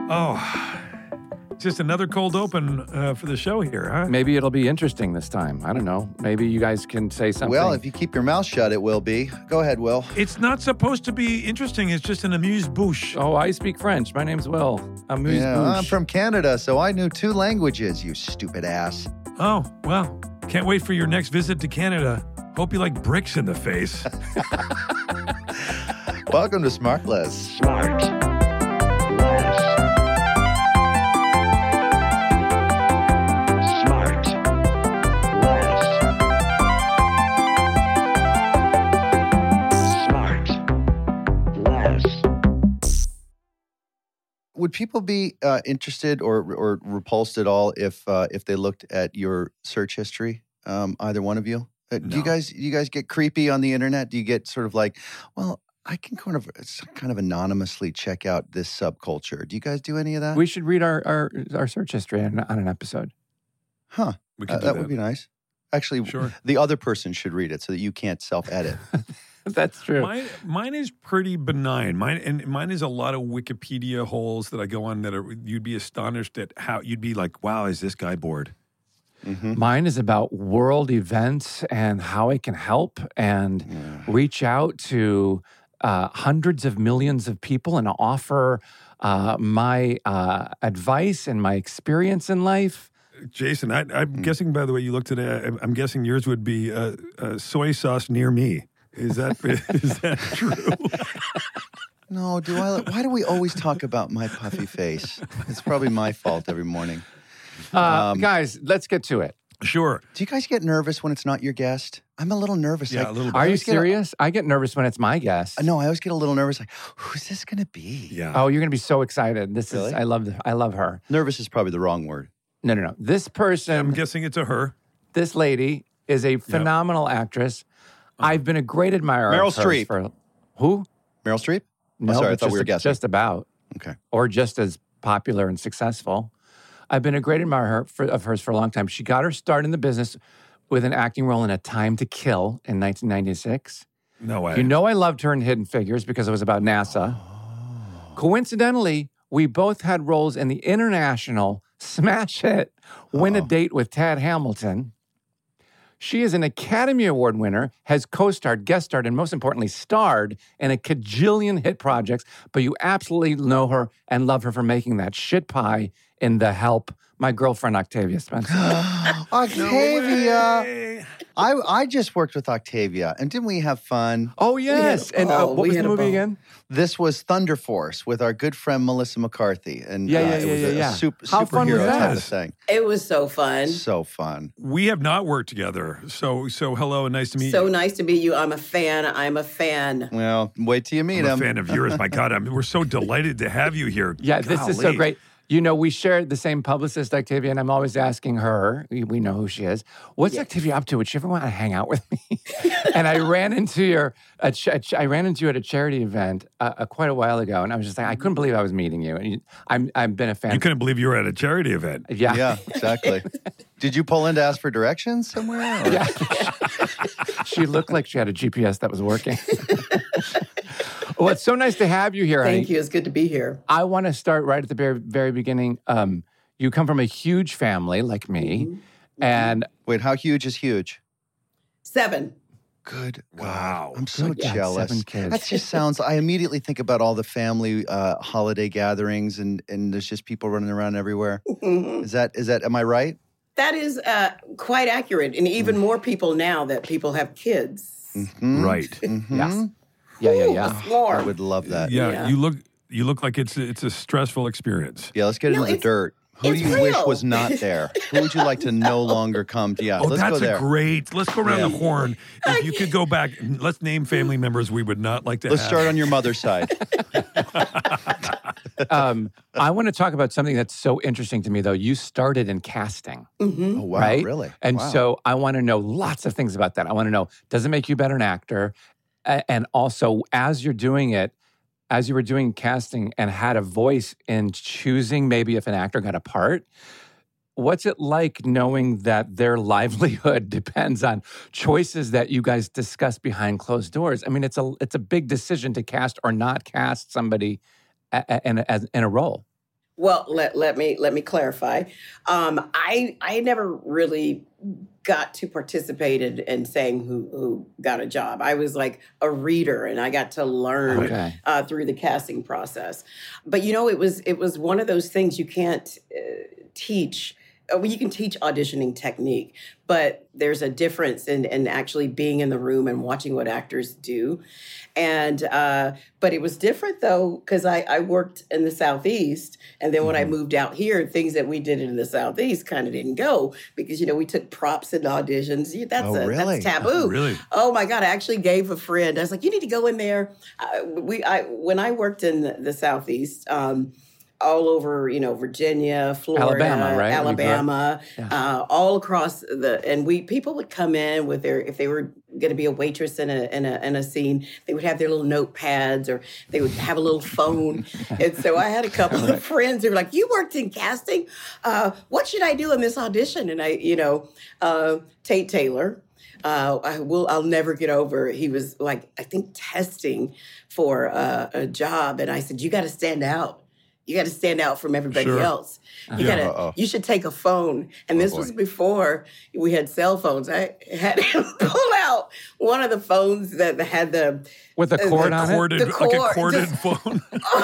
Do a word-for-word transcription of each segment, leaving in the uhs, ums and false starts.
Oh, just another cold open uh, for the show here, huh? Maybe it'll be interesting this time. I don't know. Maybe you guys can say something. Well, if you keep your mouth shut, it will be. Go ahead, Will. It's not supposed to be interesting. It's just an amuse-bouche. Oh, I speak French. My name's Will. Amuse-bouche. Yeah, I'm from Canada, so I knew two languages, you stupid ass. Oh, well, can't wait for your next visit to Canada. Hope you like bricks in the face. Welcome to Smartless. Smart. Less. Smart. Less. Smart. Less. Would people be uh, interested or or repulsed at all if uh, if they looked at your search history? Um, either one of you? Uh, do No. you guys do you guys get creepy on the internet? Do you get sort of like, well, I can kind of kind of anonymously check out this subculture. Do you guys do any of that? We should read our, our, our search history on, on an episode. huh? We Uh, can do that that. would be nice. Actually, Sure. the other person should read it so that you can't self-edit. That's true. Mine, mine is pretty benign. Mine and mine is a lot of Wikipedia holes that I go on that are you'd be astonished at how you'd be like, wow, is this guy bored? Mhm. Mine is about world events and how I can help and reach out to uh, hundreds of millions of people and offer uh, my uh, advice and my experience in life. Jason, I, I'm guessing, by the way, you looked at it, I'm- I'm guessing yours would be uh, uh, soy sauce near me. Is that is that true? No, do I? Why do we always talk about my puffy face? It's probably my fault every morning. Uh, Um, guys, let's get to it. Sure. Do you guys get nervous when it's not your guest? I'm a little nervous. Yeah, like, a little bit. Are I you always get a- serious? I get nervous when it's my guest. No, I always get a little nervous. Like, who's this going to be? Yeah. Oh, you're going to be so excited. This Really? is, I love, I love her. Nervous is probably the wrong word. No, no, no. This I'm person, guessing it's a her. this lady is a phenomenal actress. I've been a great admirer Meryl of hers Streep. For, who? Meryl Streep? No, sorry, I but thought we just, were guessing. just about. Okay. Or just as popular and successful. I've been a great admirer for, of hers for a long time. She got her start in the business with an acting role in A Time to Kill in nineteen ninety-six. No way. You know I loved her in Hidden Figures because it was about NASA. Oh. Coincidentally, we both had roles in the international smash hit Win a Uh-oh. Date with Tad Hamilton. She is an Academy Award winner, has co-starred, guest starred, and most importantly, starred in a cajillion hit projects, but you absolutely know her and love her for making that shit pie in The Help, My Girlfriend Octavia Spencer. Octavia. Way. I, I just worked with Octavia, and didn't we have fun? Oh, yes. had a And uh, ball. what We was had the a movie ball. again? This was Thunder Force with our good friend Melissa McCarthy. And Yeah, uh, yeah, it yeah, was yeah, a, yeah. a super, How fun was superhero type that? of thing. It was so fun. So fun. We have not worked together. So so hello and nice to meet So you. nice to meet you. I'm a fan. I'm a fan. Well, wait till you meet I'm a him. fan of yours. My God, I'm, we're so delighted to have you here. Yeah, this is so Golly. great. You know, we shared the same publicist, Octavia, and I'm always asking her, we we know who she is, what's Octavia up to? Would she ever want to hang out with me? And I ran into your, a ch- a ch- I ran into you at a charity event uh, uh, quite a while ago, and I was just like, I couldn't believe I was meeting you. And you, I'm, I've been a fan. You couldn't believe you were at a charity event. yeah. Yeah, exactly. Did you pull in to ask for directions somewhere? or- Yeah. She looked like she had a G P S that was working. Well, it's so nice to have you here, honey. Thank you. It's good to be here. I want to start right at the very, very beginning. Um, you come from a huge family like me, Mm-hmm. and Wait, how huge is huge? Seven. Good God. Wow. I'm so Good God, jealous. seven kids. That just sounds, I immediately think about all the family uh, holiday gatherings and, and there's just people running around everywhere. Mhm. Is that, is that, am I right? That is uh, quite accurate. And even more people now that people have kids. Mhm. Right. Mhm. Yes. yeah, yeah, Ooh, yeah. a swarm. I would love that. Yeah, Yeah. you look you look like it's it's a stressful experience. Yeah, let's get No, into the it's- dirt. Who do it's you wish real. was not there? Who would you like to no longer come to? Yeah, Oh, let's that's go there. a great. Let's go around Yeah. the horn. If you could go back, let's name family members we would not like to Let's have. start on your mother's side. Um, I want to talk about something that's so interesting to me, though. You started in casting, Mhm. Oh, wow, right? really? And Wow. so I want to know lots of things about that. I want to know, does it make you a better an actor? A- And also, as you're doing it, as you were doing casting and had a voice in choosing maybe if an actor got a part, what's it like knowing that their livelihood depends on choices that you guys discuss behind closed doors? I mean, it's a it's a big decision to cast or not cast somebody a- a- in a, as, in a role. Well, let, let me let me clarify. Um, I I never really got to participate in, in saying who who got a job. I was like a reader, and I got to learn Okay. uh, through the casting process. But you know, it was it was one of those things you can't uh, teach. Uh, well, you can teach auditioning technique, but there's a difference in, in actually being in the room and watching what actors do. And, uh, but it was different though, because I, I worked in the Southeast. And then when I moved out here, things that we did in the Southeast kind of didn't go because, you know, we took props and auditions. Yeah, That's, Oh, a, really? that's taboo. Really? Oh my God! I actually gave a friend. I was like, "You need to go in there." Uh, we, I, when I worked in the, the Southeast, um, all over, you know, Virginia, Florida, Alabama, right? Alabama, Yeah. uh, all across the, and we people would come in with their, if they were going to be a waitress in a, in a in a scene, they would have their little notepads or they would have a little phone. And so I had a couple of friends who were like, "You worked in casting? Uh, what should I do in this audition?" And I, you know, uh, Tate Taylor. Uh, I will. I'll never get over. He was like, I think, testing for uh, a job, and I said, "You got to stand out. You got to stand out from everybody Sure. else. You Yeah. gotta. Uh-oh. You should take a phone." And Oh, this boy. was before we had cell phones. I had him pull out one of the phones that had the With a Uh, cord the on it? Corded, The like a cord, corded just- phone.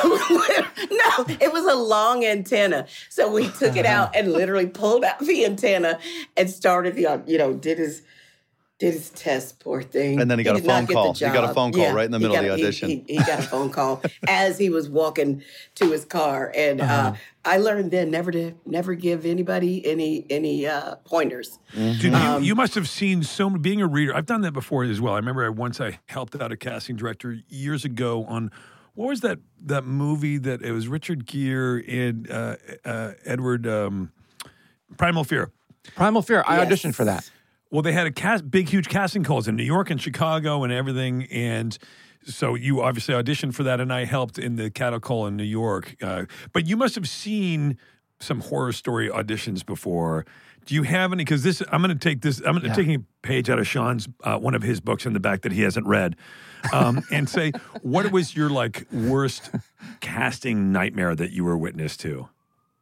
Oh, no, it was a long antenna. So we took it out and literally pulled out the antenna and started the, you know, did his did his test, poor thing. And then he got a did not phone get call. the He got a job. phone call Yeah, right in the he middle of got- the he- audition. He, he got a phone call as he was walking to his car. And uh, I learned then never to never give anybody any any uh, pointers. Dude, you, Um, you must have seen so many, being a reader. I've done that before as well. I remember I, once I helped out a casting director years ago on, what was that that movie that it was Richard Gere and uh, uh, Edward um, Primal Fear. Primal Fear. I Yes. auditioned for that. Well, they had a cast, big, huge casting calls in New York and Chicago and everything. And so you obviously auditioned for that, and I helped in the cattle call in New York. Uh, but you must have seen some horror story auditions before. Do you have any? Because this, I'm going to take this. I'm Yeah. taking a page out of Sean's uh, one of his books in the back that he hasn't read, um, and say, what was your like worst casting nightmare that you were witness to,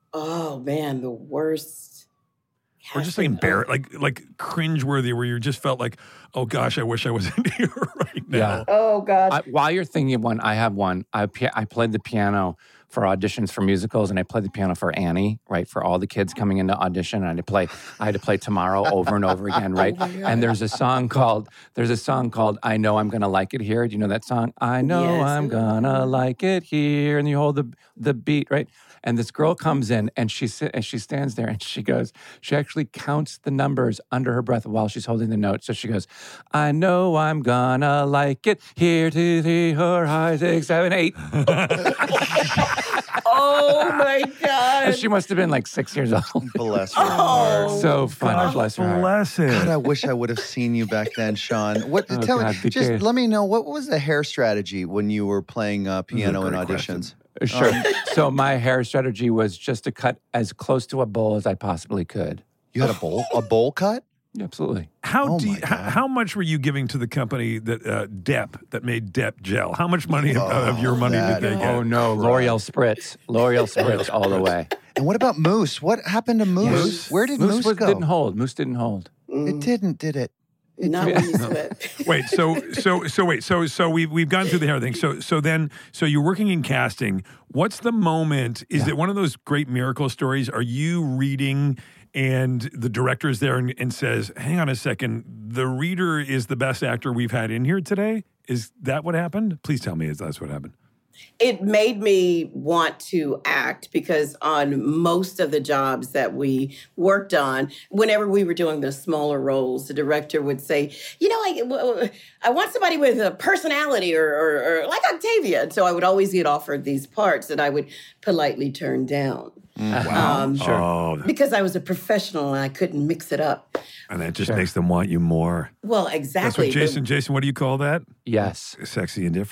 Oh man, the worst. or just like casting- embarrassed, like like cringeworthy, where you just felt like, oh gosh, I wish I was in here right now. Yeah. Oh God. I, while you're thinking of one, I have one. I pi- I played the piano for auditions for musicals, and I played the piano for Annie, right, for all the kids coming into audition. And I had to play, I had to play Tomorrow over and over again, right? Oh my God. And there's a song called, there's a song called "I Know I'm Gonna Like It Here." Do you know that song? I know Yes. I'm gonna like it here, and you hold the the beat, right? And this girl comes in, and she sit, and she stands there, and she goes, she actually counts the numbers under her breath while she's holding the note. So she goes, "I know I'm gonna like it here, two, three, four, five, six, seven, eight." Oh my God. And she must have been like six years old. Bless her Oh. heart. So funny, God bless her heart. bless it. God, I wish I would have seen you back then, Sean. What? Oh, tell God, me, be just careful. let me know what was the hair strategy when you were playing uh, piano in great question. auditions. Sure. Um, So my hair strategy was just to cut as close to a bowl as I possibly could. You had a bowl, a bowl cut. Absolutely. How Oh do my you, how, God. how much were you giving to the company that uh, Dep that made Dep gel? How much money of, of your money that did they get? Oh no, L'Oreal Spritz. L'Oreal Spritz all the way. And what about Moose? What happened to Moose? Moose? Where did Moose, Moose was- go? didn't hold. Moose didn't hold. It didn't, did it? Not when you sweat. Wait, so so so wait, so so we've we've gone through the hair thing. So so then so you're working in casting. What's the moment? Is it one of those great miracle stories? Are you reading and the director is there and, and says, "Hang on a second, the reader is the best actor we've had in here today"? Is that what happened? Please tell me if that's what happened. It made me want to act because on most of the jobs that we worked on, whenever we were doing the smaller roles, the director would say, you know, I, I want somebody with a personality or, or, or like Octavia. And so I would always get offered these parts that I would politely turn down. Wow. Um, Sure. Oh, Because I was a professional and I couldn't mix it up. and that just Sure. makes them want you more. Well, That's exactly. what Jason. Jason, what do you call that? Yes. Sexy indifference.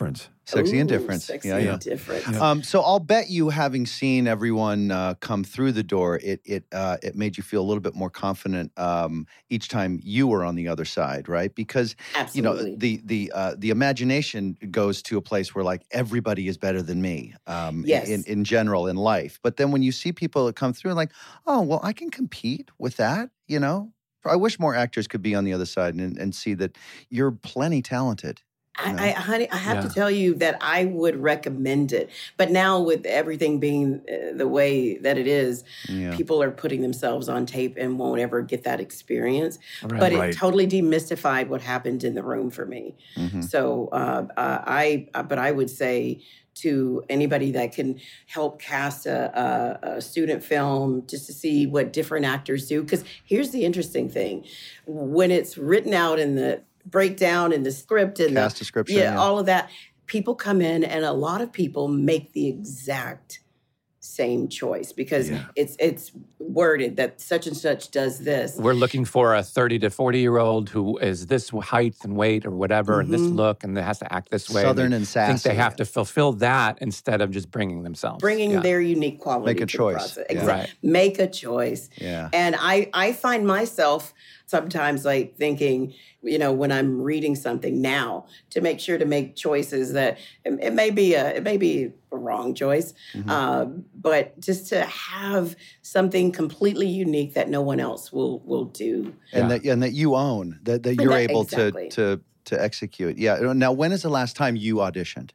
Sexy and Ooh, different. Sexy Yeah, and yeah. different. Um, so I'll bet you, having seen everyone uh, come through the door, it it uh, it made you feel a little bit more confident um, each time you were on the other side, right? Because Absolutely. you know the the uh, the imagination goes to a place where like everybody is better than me. Um, Yes. In in general in life, but then when you see people that come through, like, oh well, I can compete with that. You know, I wish more actors could be on the other side and and see that you're plenty talented. No. I, I, honey, I have Yeah. to tell you that I would recommend it. But now, with everything being uh, the way that it is, Yeah. people are putting themselves on tape and won't ever get that experience. Right. But Right. it totally demystified what happened in the room for me. Mhm. So, uh, uh, I, uh, but I would say to anybody that can help cast a, a, a student film just to see what different actors do. Because here's the interesting thing: when it's written out in the breakdown in the script and Cast the, description. yeah, all of that, people come in and a lot of people make the exact same choice because Yeah. it's it's worded that such and such does this. We're looking for a thirty to forty year old who is this height and weight or whatever, and this Mhm. look, and they has to act this way. Southern They and think sassy. they have to fulfill that instead of just bringing themselves. Bringing Yeah. their unique quality Make a to the choice. process. Yeah. Exa- Right. Make a choice. Yeah. And I, I find myself sometimes like thinking, you know, when I'm reading something now, to make sure to make choices that it, it may be a it may be a wrong choice, Mhm. um, but just to have something completely unique that no one else will will do. and Yeah. that and that you own that, that And you're that- able exactly. to to to execute. Yeah. Now, when is the last time you auditioned?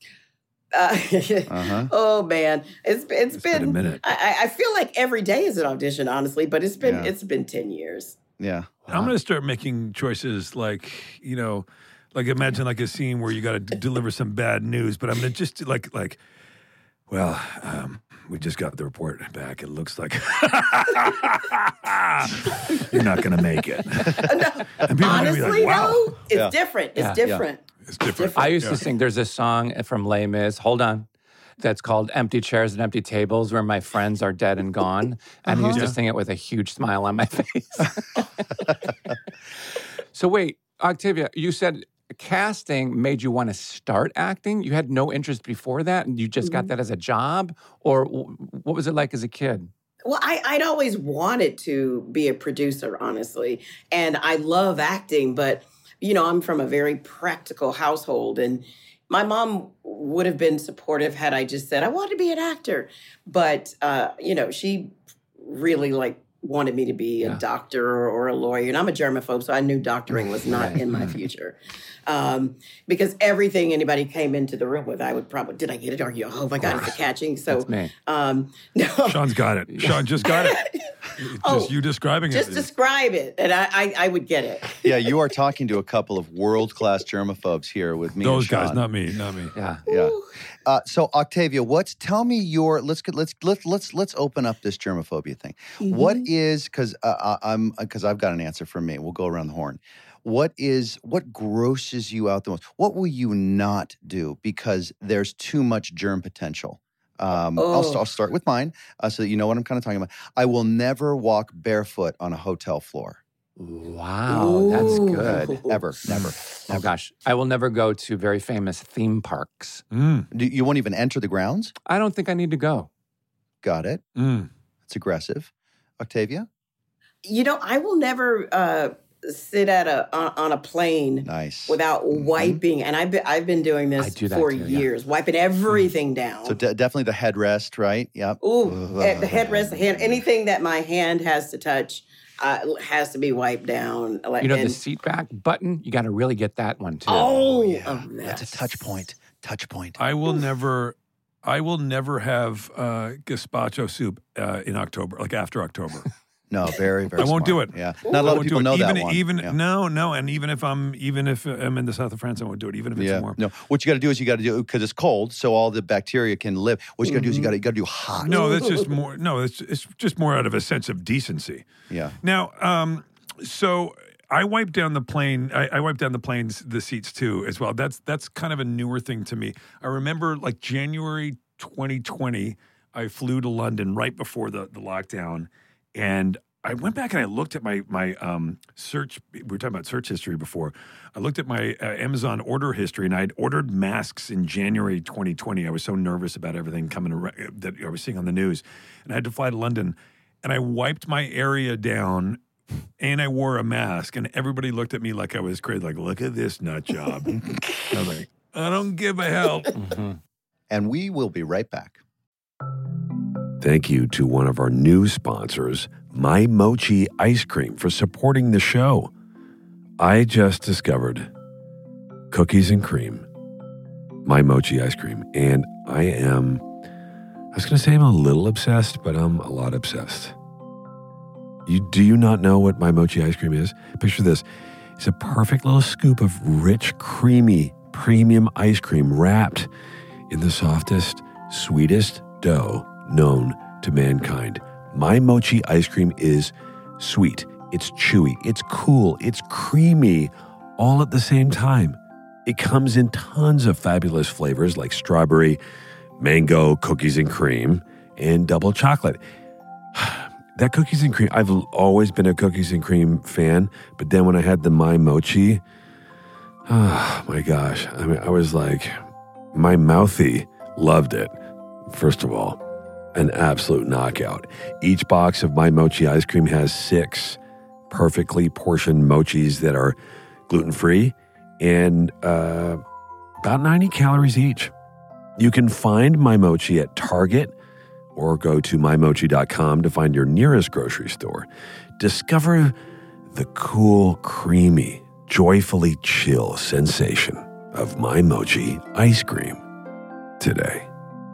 Uh, Uh-huh. Oh man, it's it's It's been a been. minute. I, I I feel like every day is an audition, honestly, but it's been Yeah. it's been ten years. Yeah. I'm going to start making choices like, you know, like imagine like a scene where you got to d- deliver some bad news, but I'm going to just like, like, well, um, we just got the report back. It looks like you're not going to make it. And people are gonna be Honestly, like, wow, though, it's Yeah. different. It's Yeah. different. it's different. I used Yeah. to sing, there's a song from Les Mis, hold on, that's called Empty Chairs and Empty Tables, where my friends are dead and gone. And I used Uh-huh. to sing it with a huge smile on my face. So wait, Octavia, you said casting made you want to start acting? You had no interest before that and you just got Mhm. that as a job? Or w- what was it like as a kid? Well, I, I'd always wanted to be a producer, honestly. And I love acting, but, you know, I'm from a very practical household. And my mom would have been supportive had I just said, I want to be an actor. But, uh, you know, she really like wanted me to be a Yeah. doctor or, or a lawyer. And I'm a germaphobe, so I knew doctoring was not Right. in my future. Um, because everything anybody came into the room with, I would probably, did I get it? Are you, oh my God, it's a catching. So, That's me. um, no. Sean's got it. Sean just got it. Just Oh, you describing Just it. describe it, and I, I, I would get it. Yeah. You are talking to a couple of world class germaphobes here with me. Those and guys, Sean. not me, not me. Yeah. Yeah. Uh, so Octavia, what's tell me your let's get let's let's let's let's open up this germophobia thing. What Mhm. is because uh, I- I'm because I've got an answer for me. We'll go around the horn. What is what grosses you out the most? What will you not do because there's too much germ potential? Um, I'll, st- Oh. I'll start with mine uh, so that you know what I'm kind of talking about. I will never walk barefoot on a hotel floor Wow, that's Ooh. good. ever, never. Oh gosh, I will never go to very famous theme parks. Mm, Do, you won't even enter the grounds. I don't think I need to go. Got it. mm. It's aggressive. Octavia, You know, I will never uh, sit at a on, on a plane nice. without Mhm. wiping, and I've been, I've been doing I this do that for too, yeah. years, wiping everything down. So de- definitely the headrest, right? Yep. Ooh, eh, the headrest, the hand, anything that my hand has to touch uh, has to be wiped down. Like, You know, and- the seat back button, you got to really get that one too. oh, yeah. oh, That's a yes. touch point. Touch point. I will never, I will never have uh, gazpacho soup uh, in October, like after October. No, very, very. I won't do smart. it. Yeah, not a I lot of won't people do know it. even, that one. Even yeah. no, no, and even if I'm even if I'm in the south of France, I won't do it. Even if it's Yeah. warm. No, what you got to do is you got to do because it's cold, so all the bacteria can live. What you got to do is you got to you got to do hot. No, that's just more. No, it's it's just more out of a sense of decency. Yeah. Now, um, so I wiped down the plane. I, I wiped down the planes, the seats too, as well. That's that's kind of a newer thing to me. I remember like January twenty twenty, I flew to London right before the the lockdown, and I went back and I looked at my my um, search. We were talking about search history before. I looked at my uh, Amazon order history, and I'd ordered masks in January twenty twenty. I was so nervous about everything coming around, that I was seeing on the news, and I had to fly to London. And I wiped my area down, and I wore a mask, and everybody looked at me like I was crazy. Like, look at this nut job. I was like, I don't give a hell. Mm-hmm. And we will be right back. Thank you to one of our new sponsors, My Mochi Ice Cream, for supporting the show. I just discovered cookies and cream, My Mochi Ice Cream, and I am, I was going to say I'm a little obsessed, but I'm a lot obsessed. You, do you not know what My Mochi Ice Cream is? Picture this. It's a perfect little scoop of rich, creamy, premium ice cream wrapped in the softest, sweetest dough known to mankind. My Mochi ice cream is sweet, it's chewy, it's cool, it's creamy, all at the same time. It comes in tons of fabulous flavors like strawberry, mango, cookies and cream, and double chocolate. That cookies and cream, I've always been a cookies and cream fan, but then when I had the My Mochi, oh my gosh, I mean, I was like, my mouthy loved it, first of all. An absolute knockout. Each box of My Mochi ice cream has six perfectly portioned mochis that are gluten-free and uh, about ninety calories each. You can find My Mochi at Target or go to my mochi dot com to find your nearest grocery store. Discover the cool, creamy, joyfully chill sensation of My Mochi ice cream today.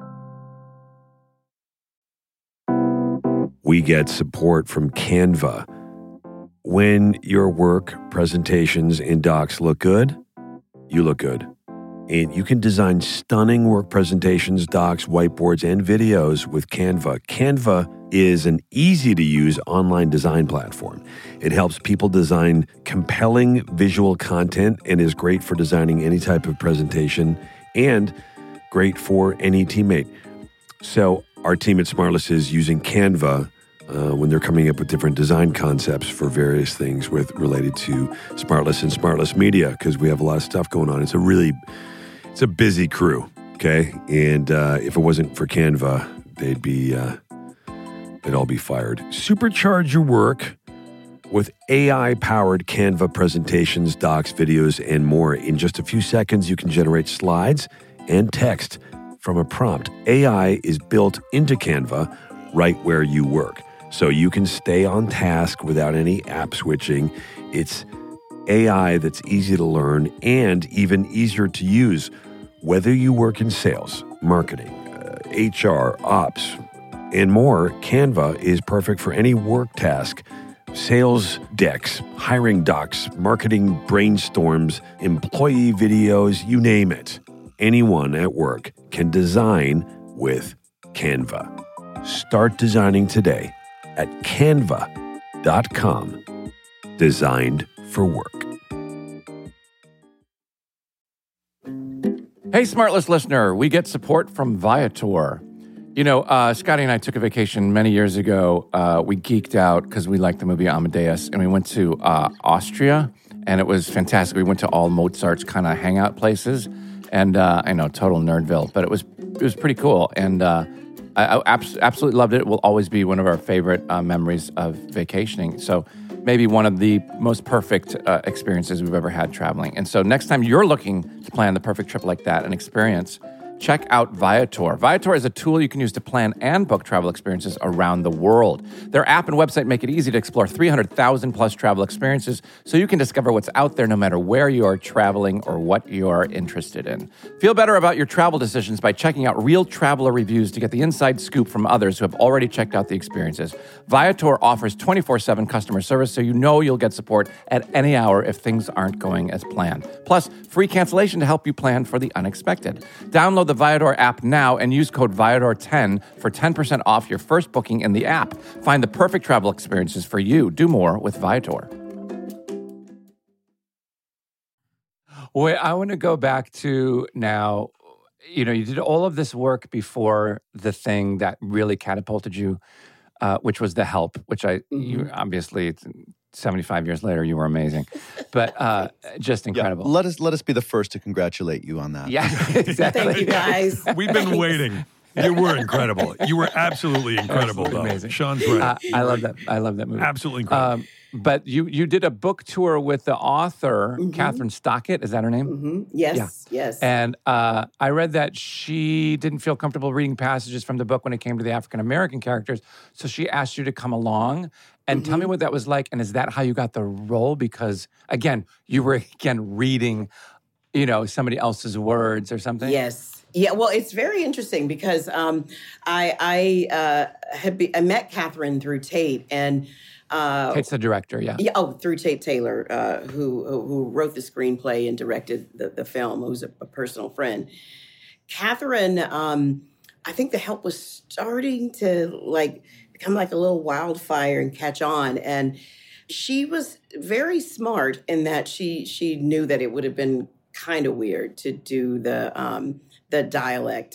We get support from Canva. When your work, presentations, and docs look good, you look good. And you can design stunning work presentations, docs, whiteboards, and videos with Canva. Canva is an easy-to-use online design platform. It helps people design compelling visual content and is great for designing any type of presentation and great for any teammate. So our team at Smartless is using Canva uh, when they're coming up with different design concepts for various things with related to Smartless and Smartless Media, because we have a lot of stuff going on. It's a really, it's a busy crew, okay? And uh, if it wasn't for Canva, they'd be, uh, they'd all be fired. Supercharge your work with A I-powered Canva presentations, docs, videos, and more. In just a few seconds, you can generate slides and text from a prompt. A I is built into Canva right where you work, so you can stay on task without any app switching. It's A I that's easy to learn and even easier to use. Whether you work in sales, marketing, uh, H R, ops, and more, Canva is perfect for any work task. Sales decks, hiring docs, marketing brainstorms, employee videos, you name it. Anyone at work can design with Canva. Start designing today at canva dot com. Designed for work. Hey, Smartless listener, we get support from Viator. You know, uh, Scotty and I took a vacation many years ago. Uh, we geeked out because we liked the movie Amadeus, and we went to uh, Austria, and it was fantastic. We went to all Mozart's kind of hangout places. And uh, I know, total nerdville, but it was it was pretty cool. And uh, I, I abs- absolutely loved it. It will always be one of our favorite uh, memories of vacationing. So maybe one of the most perfect uh, experiences we've ever had traveling. And so next time you're looking to plan the perfect trip like that, an experience, check out Viator. Viator is a tool you can use to plan and book travel experiences around the world. Their app and website make it easy to explore three hundred thousand plus travel experiences so you can discover what's out there no matter where you are traveling or what you're interested in. Feel better about your travel decisions by checking out real traveler reviews to get the inside scoop from others who have already checked out the experiences. Viator offers twenty-four seven customer service so you know you'll get support at any hour if things aren't going as planned. Plus, free cancellation to help you plan for the unexpected. Download the Viator app now and use code Viator ten for ten percent off your first booking in the app. Find the perfect travel experiences for you. Do more with Viator. Wait, I want to go back to now, you know, you did all of this work before the thing that really catapulted you uh, which was The Help, which I you obviously it's seventy-five years later you were amazing, but uh, just Yeah, incredible. let us let us be the first to congratulate you on that. Yeah, exactly. Thank you, guys. We've been waiting. You were incredible. You were absolutely incredible, Absolutely though. amazing. Sean's right. Uh, I love that. I love that movie. absolutely incredible. Um, but you you did a book tour with the author Catherine Stockett. Is that her name? hmm Yes, Yeah. yes. And uh, I read that she didn't feel comfortable reading passages from the book when it came to the African American characters, so she asked you to come along and tell me what that was like. And is that how you got the role? Because again, you were again reading, you know, somebody else's words or something. Yes. Yeah, well, it's very interesting because um, I I uh, had be, I met Catherine through Tate, and uh, Tate's the director, yeah. yeah, oh, through Tate Taylor, uh, who who wrote the screenplay and directed the, the film, who's a, a personal friend. Catherine, um, I think The Help was starting to like become like a little wildfire and catch on, and she was very smart in that she she knew that it would have been kind of weird to do the um, the dialect,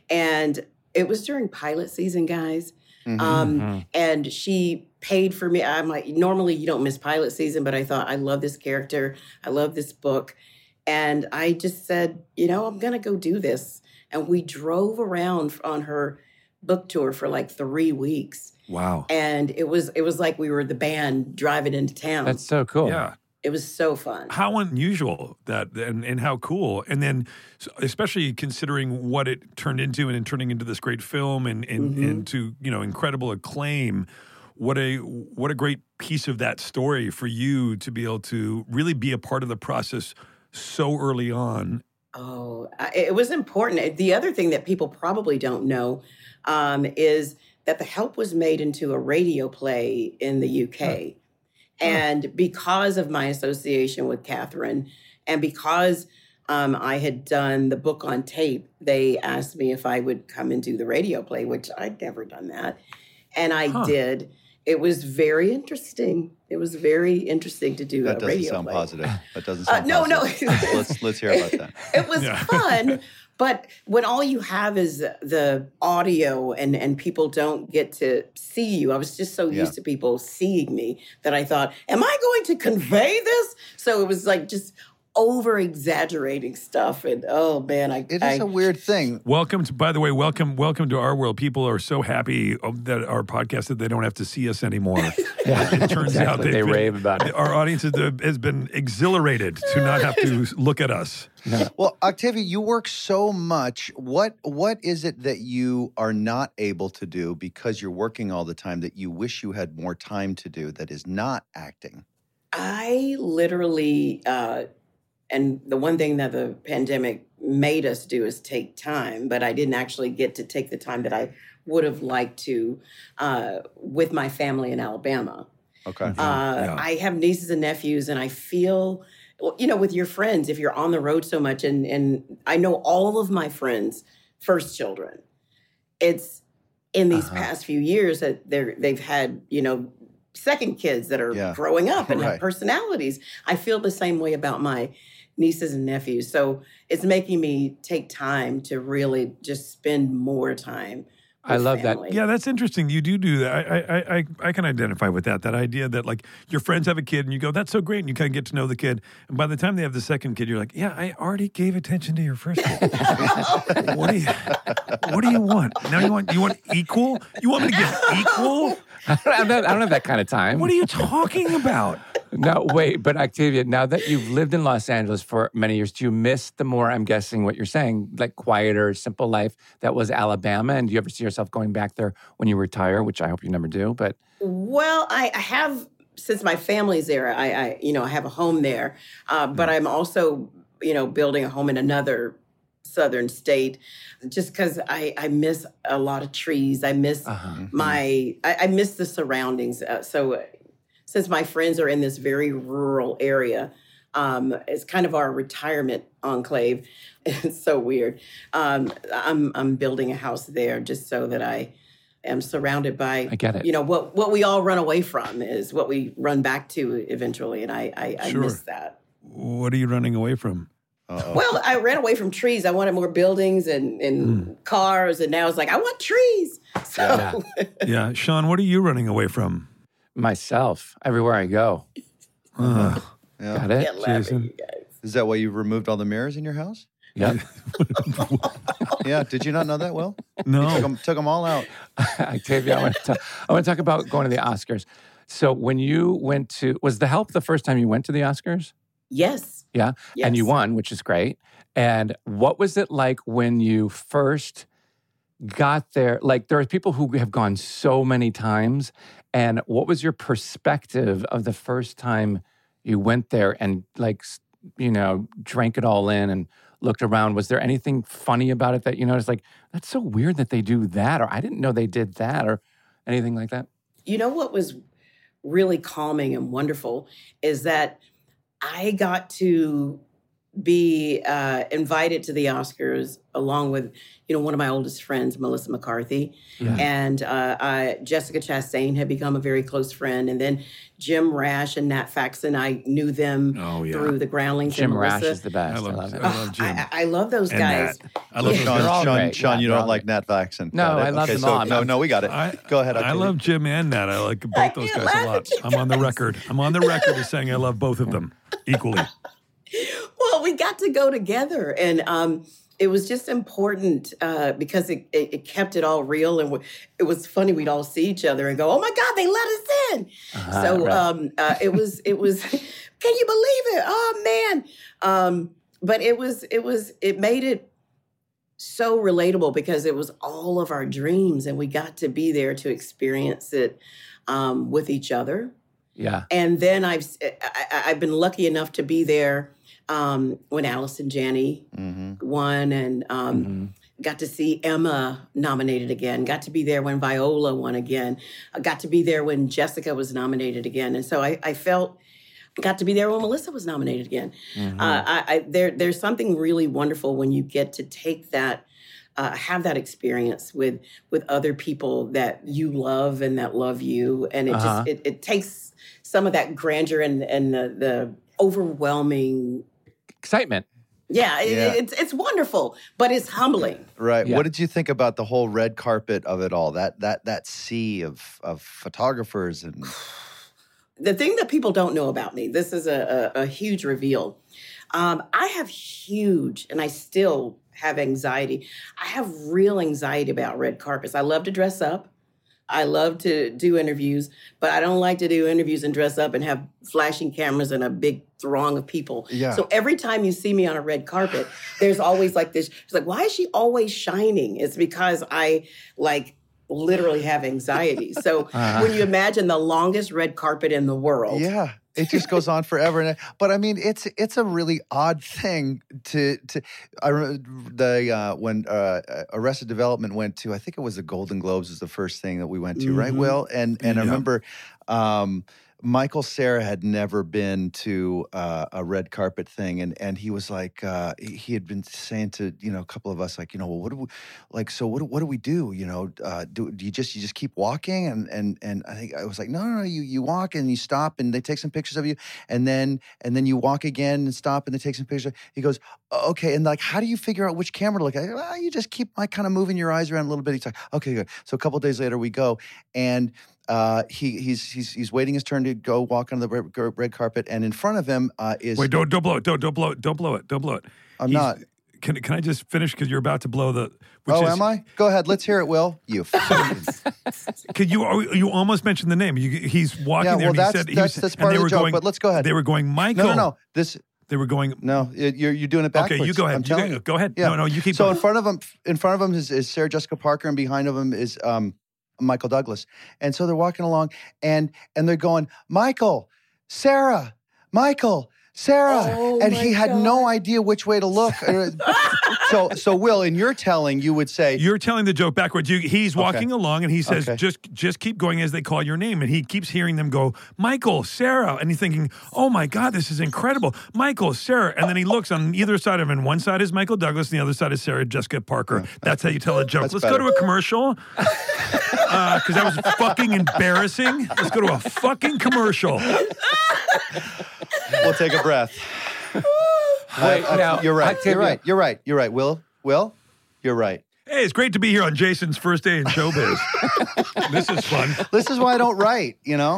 and it was during pilot season, guys. Mhm. Um, Mhm. And she paid for me. I'm like, normally you don't miss pilot season, but I thought, I love this character. I love this book. And I just said, you know, I'm going to go do this. And we drove around on her book tour for like three weeks. wow. And it was, it was like we were the band driving into town. That's so cool. Yeah. It was so fun. How unusual that and, and how cool. And then so- especially considering what it turned into and in turning into this great film and, and, Mhm. and to, you know, incredible acclaim. What a what a great piece of that story for you to be able to really be a part of the process so early on. Oh, I- it was important. The other thing that people probably don't know um, is that The Help was made into a radio play in the U K. And because of my association with Catherine, and because um, I had done the book on tape, they asked me if I would come and do the radio play, which I'd never done that. And I Huh. did. It was very interesting. It was very interesting to do That a doesn't radio sound play. positive. That doesn't Uh, sound no, no. positive. let's let's hear about that. It was Yeah. fun, but when all you have is the audio and and people don't get to see you, I was just so Yeah. used to people seeing me that I thought, am I going to convey this? So it was like just over exaggerating stuff, and oh man, I It is I, a weird thing. Welcome to, by the way, welcome, welcome to our world. People are so happy of- that our podcast that they don't have to see us anymore. Yeah. It turns out Exactly. they've They been- rave about it. Our audience has, has been exhilarated to not have to look at us. Well, Octavia, you work so much. What what is it that you are not able to do because you're working all the time that you wish you had more time to do that is not acting? I literally, uh, and the one thing that the pandemic made us do is take time, but I didn't actually get to take the time that I would have liked to uh, with my family in Alabama. Okay. Uh, Yeah. I have nieces and nephews, and I feel, well, you know, with your friends, if you're on the road so much, and and I know all of my friends' first children, it's in these Uh-huh. past few years that they're they've had, you know, second kids that are Yeah. growing up and Right. have personalities. I feel the same way about my nieces and nephews. So it's making me take time to really just spend more time. I with love that. family. Yeah, that's interesting. You do do that. I, I, I, I can identify with that. That idea that like your friends have a kid and you go, that's so great, and you kind of get to know the kid. And by the time they have the second kid, you're like, yeah, I already gave attention to your first kid. what do you, what do you want? Now you want, you want equal? You want me to give equal? I don't, have, I don't have that kind of time. What are you talking about? No, wait, but Octavia, now that you've lived in Los Angeles for many years, do you miss the more, I'm guessing what you're saying, like quieter, simple life that was Alabama? And do you ever see yourself going back there when you retire, which I hope you never do, but Well, I, I have, since my family's there, I, I you know, I have a home there, uh, but I'm also, you know, building a home in another southern state, just because I, I miss a lot of trees. I miss uh-huh. my, I, I miss the surroundings. Uh, so uh, since my friends are in this very rural area, um, it's kind of our retirement enclave. It's so weird. Um, I'm I'm building a house there just so that I am surrounded by, I get it. you know, what what we all run away from is what we run back to eventually, and I I, I Sure. miss that. What are you running away from? Uh-oh. Well, I ran away from trees. I wanted more buildings and, and Mm. cars, and now it's like I want trees. So Yeah. Yeah. Sean, what are you running away from? Myself, everywhere I go. Uh, Yeah. Got it? can't laugh at Jason. you guys. Is that why you removed all the mirrors in your house? Yep. Yeah. Did you not know that, Will? Took no. them, took them all out. Octavia, I want, to talk, I want to talk about going to the Oscars. So when you went to, was The Help the first time you went to the Oscars? Yes. Yeah. Yes. And you won, which is great. And what was it like when you first got there? Like, there are people who have gone so many times. And what was your perspective of the first time you went there and, like, s- you know, drank it all in and looked around? Was there anything funny about it that you noticed? Like, that's so weird that they do that, or I didn't know they did that, or anything like that? You know what was really calming and wonderful is that I got to be uh, invited to the Oscars along with, you know, one of my oldest friends, Melissa McCarthy. Yeah. And uh, I, Jessica Chastain had become a very close friend. And then Jim Rash and Nat Faxon, I knew them Oh, yeah. through the Groundlings. Jim and Rash Melissa. is the best. I I love, love, I it. love Jim. I, I love those and guys. Nat. I love Yeah. those They're Sean, all guys. Sean, great. Sean, Yeah, you they're don't all like great. Nat Faxon. No, Got it. I love okay, them so, all. No, no, we got it. I, Go ahead. I Octavia. love Jim and Nat. I like both I those can't guys a laugh lot. at you I'm on the guys. record. I'm on the record as saying I love both of them equally. Well, we got to go together, and um, it was just important uh, because it, it, it kept it all real, and w- it was funny. We'd all see each other and go, "Oh my God, they let us in!" Uh-huh, so right. um, uh, it was, it was. Can you believe it? Oh man! Um, but it was, it was, it made it so relatable because it was all of our dreams, and we got to be there to experience it um, with each other. Yeah. And then I've I, I- I've been lucky enough to be there um, when Allison Janney Mhm. won, and um, Mhm. got to see Emma nominated again. Got to be there when Viola won again. I got to be there when Jessica was nominated again, and so I, I felt got to be there when Melissa was nominated again. Mhm. Uh, I, I, there there's something really wonderful when you get to take that. Uh, have that experience with with other people that you love and that love you, and it Uh-huh. just it, it takes some of that grandeur and and the, the overwhelming. Excitement. Yeah, it- Yeah. it's it's wonderful, but it's humbling. Right. Yeah. What did you think about the whole red carpet of it all? That that that sea of of photographers and The thing that people don't know about me, this is a, a, a huge reveal. Um, I have huge, and I still have anxiety. I have real anxiety about red carpets. I love to dress up. I love to do interviews, but I don't like to do interviews and dress up and have flashing cameras and a big throng of people. Yeah. So every time you see me on a red carpet, there's always like this. It's like, why is she always shining? It's because I like literally have anxiety. So Uh-huh. when you imagine the longest red carpet in the world, yeah, it just goes on forever. And but I mean, it's it's a really odd thing to to. I remember the uh, when uh, Arrested Development went to. I think it was the Golden Globes was the first thing that we went to, right? Mhm. Will and and I Yeah. remember. Um, Michael Cera had never been to uh, a red carpet thing, and and he was like, uh, he he had been saying to you know a couple of us like, you know, well, what do we like? So what do, what do we do? You know, uh, do, do you just you just keep walking? And and and I think I was like, no, no, no, you you walk and you stop and they take some pictures of you, and then and then you walk again and stop and they take some pictures. He goes, okay, and like, how do you figure out which camera to look at? I go, well, you just keep like kind of moving your eyes around a little bit. He's like, okay, good. So a couple of days later we go and. Uh, he he's he's he's waiting his turn to go walk on the red, red carpet, and in front of him uh, is. Wait, don't don't blow it. Don't don't blow it. Don't blow it. Don't blow it. I'm He's- not. Can can I just finish because you're about to blow the? Which Oh, is, am I? Go ahead. Let's hear it, Will. You. fucking- Could you you almost mentioned the name? You, he's walking Yeah, there. well, and he that's- said he that's- was, that's and part they of the were joke, going, but let's go ahead. They were going, Michael. no, no, no. This. They were going. No, it- you're you're doing it backwards. Okay, you go ahead. I'm You telling go, you. go ahead. Yeah. No, no, you keep. So going. in front of him, in front of him is, is Sarah Jessica Parker, and behind of him is um, Michael Douglas. And so they're walking along, and and they're going, Michael, Sarah, Michael, Sarah, Oh, and my he had no God. idea which way to look. so so Will, in your telling, you would say, You're telling the joke backwards. You, he's walking along and he says, Okay. "Just, just keep going as they call your name." And he keeps hearing them go, "Michael, Sarah," and he's thinking, "Oh my God, this is incredible, Michael, Sarah." And then he looks on either side of him. One side is Michael Douglas, and the other side is Sarah Jessica Parker. That's how you tell a joke. That's Let's go better. to a commercial because that was fucking embarrassing. Let's go to a fucking commercial. we'll take a breath. Wait, Uh, now, you're right. Octavia. You're right. You're right. You're right. Will, Will, you're right. Hey, it's great to be here on Jason's first day in showbiz. This is fun. This is why I don't write, you know?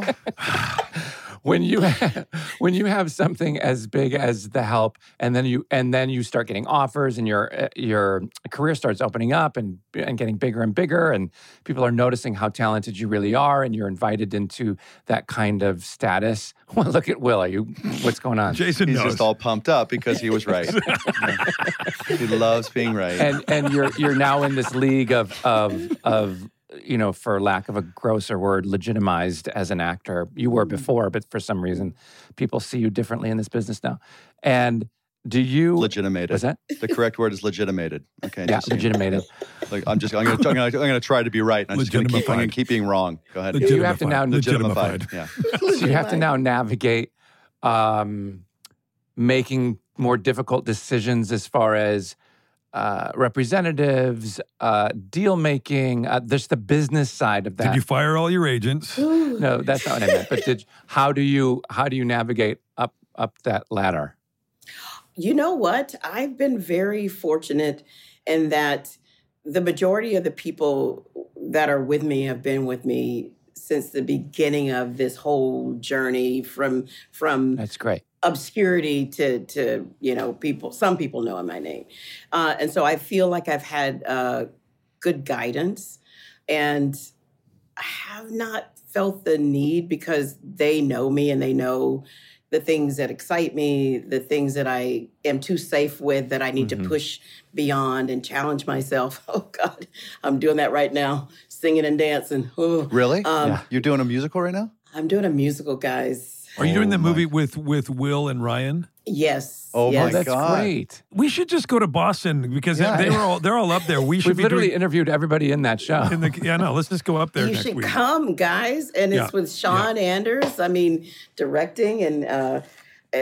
When you have, when you have something as big as The Help, and then you and then you start getting offers, and your uh, your career starts opening up and and getting bigger and bigger, and people are noticing how talented you really are, and you're invited into that kind of status. Well, look at Will. Are you? What's going on? Jason He's knows. just all pumped up because he was right. Yeah. He loves being right. And and you're you're now in this league of of of. you know, for lack of a grosser word, legitimized as an actor. You were before, but for some reason, people see you differently in this business now. And do you Legitimated. Was that? The correct word is legitimated. Okay. Yeah, just so you- legitimated. Like I'm just I'm gonna I'm gonna, I'm gonna try to be right. I'm just gonna keep I'm gonna Legitimified. keep being wrong. Go ahead. You have to now Legitimified. Yeah. So you have to now navigate um, making more difficult decisions as far as uh, representatives, uh, deal making. Uh, there's the business side of that. Did you fire all your agents? No, that's not what I meant. But did how do you how do you navigate up up that ladder? You know what? I've been very fortunate in that the majority of the people that are with me have been with me since the beginning of this whole journey from from That's great. obscurity to to you know people. Some people know my name, uh, and so I feel like I've had uh, good guidance, and I have not felt the need because they know me and they know the things that excite me, the things that I am too safe with that I need Mhm. to push beyond and challenge myself. Oh God, I'm doing that right now, singing and dancing. Oh. Really? Um, Yeah. You're doing a musical right now? I'm doing a musical, guys. Are you doing Oh, the my- movie with with Will and Ryan? Yes. Oh, my yes. Oh, that's God. great. We should just go to Boston because Yeah. they were all they're all up there. We should We've be literally doing interviewed everybody in that show. in the yeah no. Let's just go up there You next should week. come, guys. And it's Yeah. with Sean Anders. I mean, directing. And uh, uh,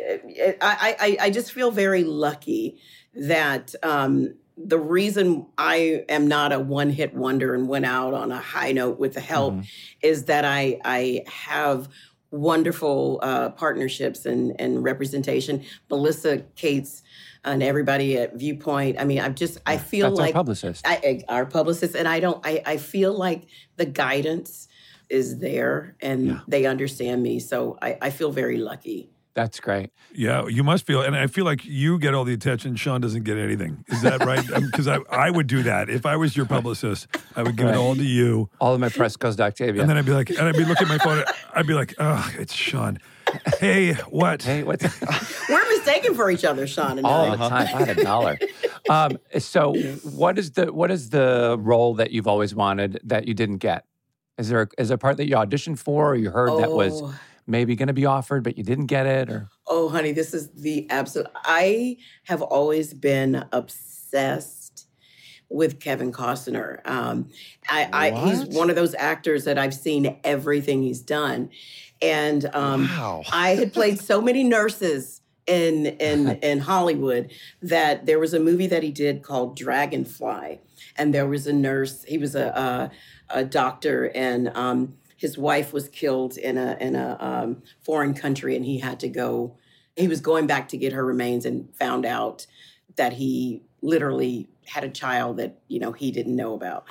I, I, I just feel very lucky that um, the reason I am not a one hit wonder and went out on a high note with The Help Mhm. is that I, I have wonderful uh, partnerships and, and representation. Melissa Cates and everybody at Viewpoint. I mean, I'm just, I feel That's like our publicist. I, I- our publicist, and I don't. I, I feel like the guidance is there, and Yeah. they understand me. So I, I feel very lucky. That's great. Yeah, you must feel, and I feel like you get all the attention. Sean doesn't get anything. Is that right? Because I, I would do that if I was your publicist. I would give Right. it all to you, All of my press goes to Octavia. and then I'd be like, and I'd be looking at my phone. I'd be like, oh, it's Sean. Hey, what? hey, what's We're mistaken for each other, Sean and all I. the time? If I had a dollar. Um, so, what is the what is the role that you've always wanted that you didn't get? Is there a, is there a part that you auditioned for, or you heard that was Oh. maybe going to be offered, but you didn't get it? Or Oh, honey, this is the absolute. I have always been obsessed with Kevin Costner. Um, I, I he's What? one of those actors that I've seen everything he's done, and um, Wow. I had played so many nurses in in in Hollywood that there was a movie that he did called Dragonfly, and there was a nurse. He was a a, a doctor, and um, his wife was killed in a in a um, foreign country, and he had to go. He was going back to get her remains, and found out that he literally had a child that you know he didn't know about,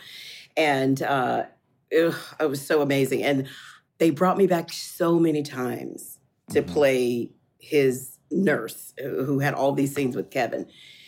and uh, ugh, it was so amazing. And they brought me back so many times to Mhm. play his nurse who who had all these scenes with Kevin.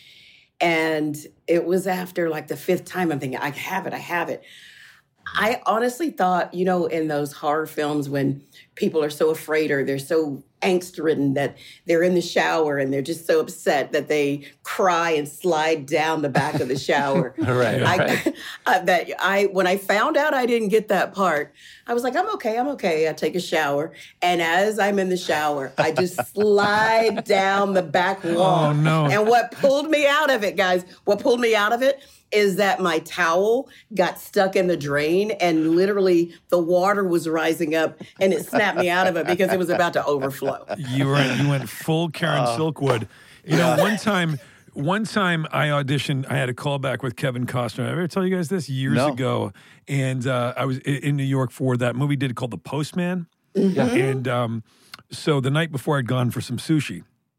And it was after like the fifth time I'm thinking, I have it, I have it. I honestly thought, you know, in those horror films when people are so afraid or they're so angst ridden that they're in the shower and they're just so upset that they cry and slide down the back of the shower. right, I, right. uh, that I when I found out I didn't get that part, I was like, I'm okay, I'm okay. I take a shower, and as I'm in the shower, I just slide down the back wall. Oh no! And what pulled me out of it, guys? What pulled me out of it is that my towel got stuck in the drain, and literally the water was rising up, and it snapped me out of it because it was about to overflow. You were you went full Karen Silkwood. You know, one time, one time I auditioned. I had a callback with Kevin Costner. Did I ever tell you guys this years No. ago? And uh, I was i- in New York for that movie did called The Postman. Yeah. And um, so the night before, I'd gone for some sushi.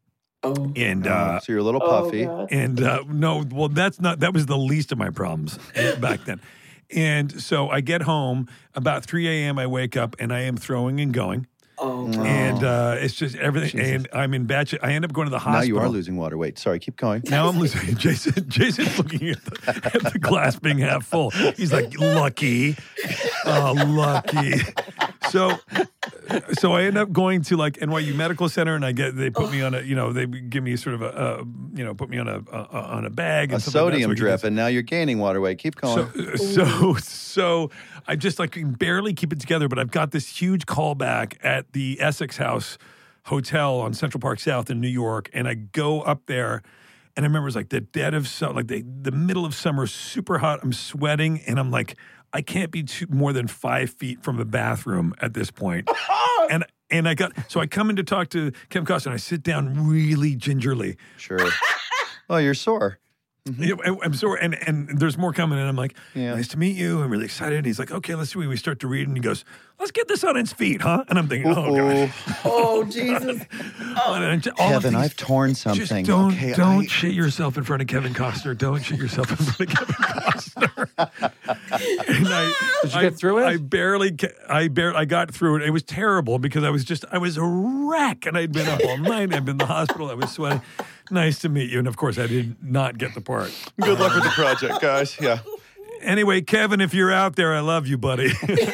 Oh. And Oh, uh, so you're a little Oh, puffy. God. and uh, no, well, that's not, that was the least of my problems back then. And so I get home about three a.m. I wake up and I am throwing and going. Oh, Mm. And uh, it's just everything. And I'm in bad shape. I end up going to the Now hospital. you are losing water weight. Sorry, keep going. Now I'm losing. Jason, Jason's looking at the, at the glass being half full. He's like, lucky. Oh, lucky. So, so I end up going to like N Y U Medical Center, and I get they put me on a, you know, they give me sort of a, a you know, put me on a, a on a bag, and A stuff like that, sodium so I can drip, just- and now you're gaining water weight. Keep going. so, so, so I just like can barely keep it together, but I've got this huge callback at the Essex House Hotel on Central Park South in New York, and I go up there, and I remember it's like the dead of summer, like the, the middle of summer, super hot. I'm sweating, and I'm like, I can't be too, more than five feet from the bathroom at this point. and and I got so I come in to talk to Kevin Costner, and I sit down really gingerly. Sure. Oh, you're sore. Yeah, I- I'm sorry, and and there's more coming, and I'm like, Yeah. nice to meet you. I'm really excited. And he's like, okay, let's see. We start to read, and he goes, let's get this on its feet, huh? And I'm thinking, oh god, oh, Jesus. And I ju- all of Kevin, these- I've torn just something. don't okay, don't I- shit yourself in front of Kevin Costner. Don't shit yourself in front of Kevin Costner. and I, Did you I- get through it? I barely, ca- I barely, I got through it. It was terrible because I was just, I was a wreck, and I'd been up all night. I'd been in the hospital. I was sweating. Nice to meet you. And of course, I did not get the part. Good luck with the project, guys. Yeah. Anyway, Kevin, if you're out there, I love you, buddy.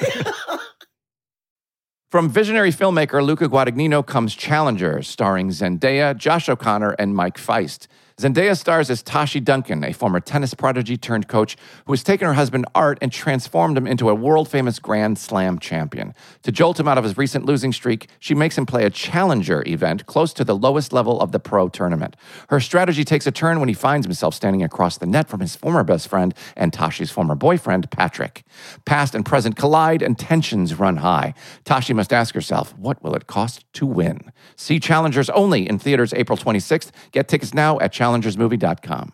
From visionary filmmaker Luca Guadagnino comes Challenger, starring Zendaya, Josh O'Connor, and Mike Feist. Zendaya stars as Tashi Duncan, a former tennis prodigy turned coach who has taken her husband Art and transformed him into a world-famous Grand Slam champion. To jolt him out of his recent losing streak, she makes him play a challenger event close to the lowest level of the pro tournament. Her strategy takes a turn when he finds himself standing across the net from his former best friend and Tashi's former boyfriend, Patrick. Past and present collide and tensions run high. Tashi must ask herself, what will it cost to win? See Challengers only in theaters April twenty-sixth. Get tickets now at challengers movie dot com.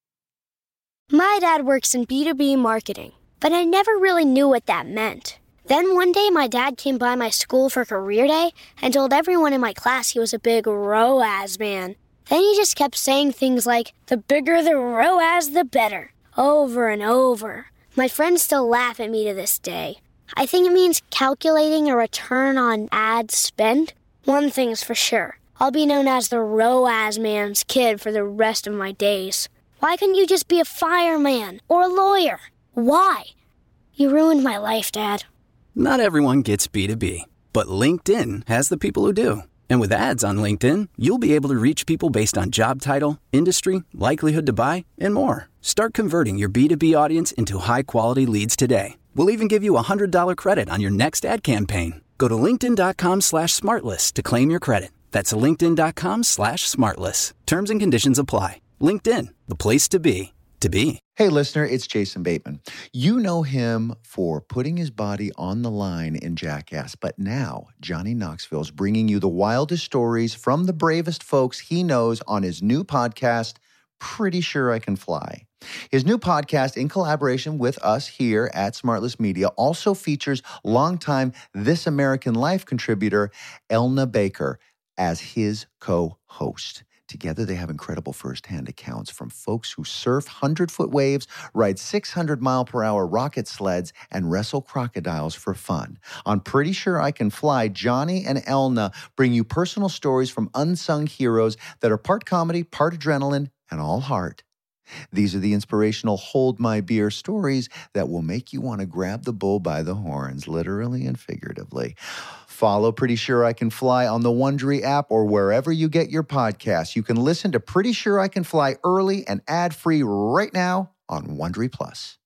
My dad works in B two B marketing, but I never really knew what that meant. Then one day, my dad came by my school for career day and told everyone in my class he was a big R O A S man. Then he just kept saying things like, the bigger the R O A S, the better, over and over. My friends still laugh at me to this day. I think it means calculating a return on ad spend. One thing's for sure. I'll be known as the R O A S man's kid for the rest of my days. Why couldn't you just be a fireman or a lawyer? Why? You ruined my life, Dad. Not everyone gets B two B, but LinkedIn has the people who do. And with ads on LinkedIn, you'll be able to reach people based on job title, industry, likelihood to buy, and more. Start converting your B two B audience into high-quality leads today. We'll even give you a one hundred dollars credit on your next ad campaign. Go to linkedin.com slash smartless to claim your credit. That's linkedin.com slash smartless. Terms and conditions apply. LinkedIn, the place to be, to be. Hey, listener, it's Jason Bateman. You know him for putting his body on the line in Jackass, but now Johnny Knoxville is bringing you the wildest stories from the bravest folks he knows on his new podcast, Pretty Sure I Can Fly. His new podcast, in collaboration with us here at Smartless Media, also features longtime This American Life contributor Elna Baker as his co-host. Together, they have incredible firsthand accounts from folks who surf hundred-foot waves, ride six hundred mile per hour rocket sleds, and wrestle crocodiles for fun. On Pretty Sure I Can Fly, Johnny and Elna bring you personal stories from unsung heroes that are part comedy, part adrenaline, and all heart. These are the inspirational hold my beer stories that will make you want to grab the bull by the horns, literally and figuratively. Follow Pretty Sure I Can Fly on the Wondery app or wherever you get your podcasts. You can listen to Pretty Sure I Can Fly early and ad-free right now on Wondery Plus.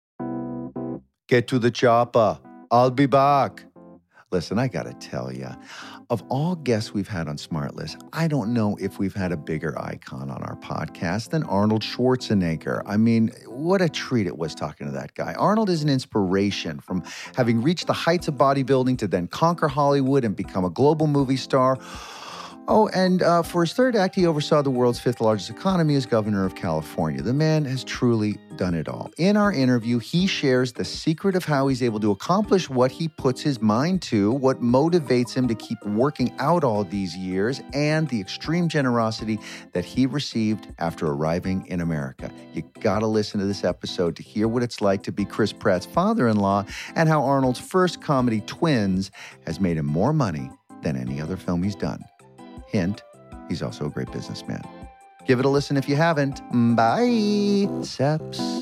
Get to the chopper. I'll be back. Listen, I gotta tell you, of all guests we've had on Smartless, I don't know if we've had a bigger icon on our podcast than Arnold Schwarzenegger. I mean, what a treat it was talking to that guy. Arnold is an inspiration, from having reached the heights of bodybuilding to then conquer Hollywood and become a global movie star. Oh, and uh, for his third act, he oversaw the world's fifth largest economy as governor of California. The man has truly done it all. In our interview, he shares the secret of how he's able to accomplish what he puts his mind to, what motivates him to keep working out all these years, and the extreme generosity that he received after arriving in America. You gotta listen to this episode to hear what it's like to be Chris Pratt's father-in-law and how Arnold's first comedy, Twins, has made him more money than any other film he's done. Hint, he's also a great businessman. Give it a listen if you haven't. Bye, Seps.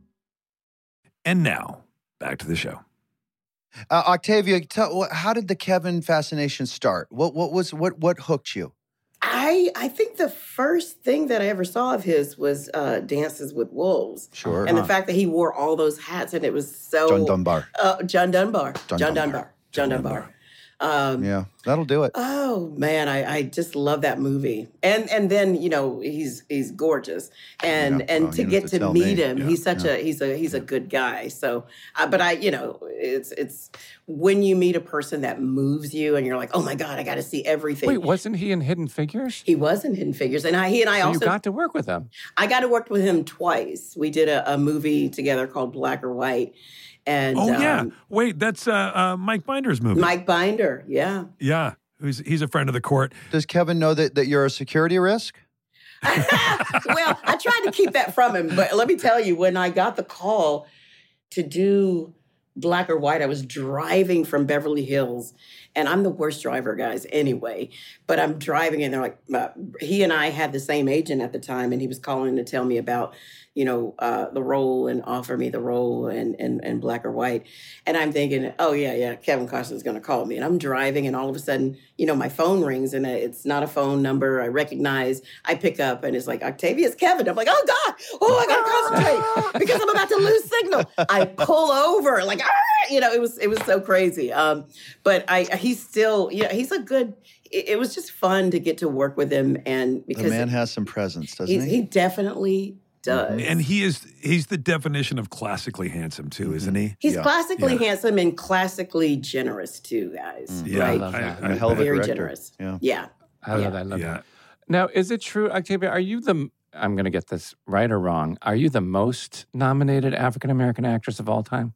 And now, back to the show. Uh, Octavia, tell, how did the Kevin fascination start? What what was what what hooked you? I I think the first thing that I ever saw of his was uh, Dances with Wolves. Sure. And the fact that he wore all those hats and it was so... John Dunbar. Uh, John Dunbar. John John Dunbar. Dunbar. John Dunbar. Um, Yeah, that'll do it. Oh man, I, I just love that movie, and and then you know he's he's gorgeous, and Yeah, and well, to you don't have get to to tell meet me. him, Yeah, he's such yeah. a he's a he's a good guy. So, uh, but I you know it's it's when you meet a person that moves you, and you're like, oh my god, I got to see everything. Wait, wasn't he in Hidden Figures? He was in Hidden Figures, and I he and I So also you got to work with him. I got to work with him twice. We did a, a movie together called Black or White, and Oh, yeah. um, Wait, that's uh, uh, Mike Binder's movie. Mike Binder, yeah. Yeah. He's, he's a friend of the court. Does Kevin know that, that you're a security risk? Well, I tried to keep that from him, but let me tell you, when I got the call to do Black or White, I was driving from Beverly Hills, and I'm the worst driver, guys, anyway. But I'm driving, and they're like, uh, he and I had the same agent at the time, and he was calling to tell me about, you know, uh, the role and offer me the role and, and, and Black or White. And I'm thinking, oh, yeah, yeah, Kevin Costner's going to call me. And I'm driving, and all of a sudden, you know, my phone rings, and it's not a phone number I recognize. I pick up, and it's like, Octavia's Kevin. I'm like, oh, God, oh, I got to concentrate because I'm about to lose signal. I pull over, like, ah! you know, it was it was so crazy. Um, but I he's still, you know, he's a good, it, it was just fun to get to work with him. And The because man has some presence, doesn't he, he? he definitely does. And he is he's the definition of classically handsome, too, isn't he? He's Yeah. classically Yeah. handsome and classically generous too, guys. Yeah. Right? love that. And a hell of a Very director. generous. Yeah. Yeah. I love Yeah. that. I love Yeah. that. Now, is it true, Octavia? Are you the? I'm going to get this right or wrong. Are you the most nominated African American actress of all time?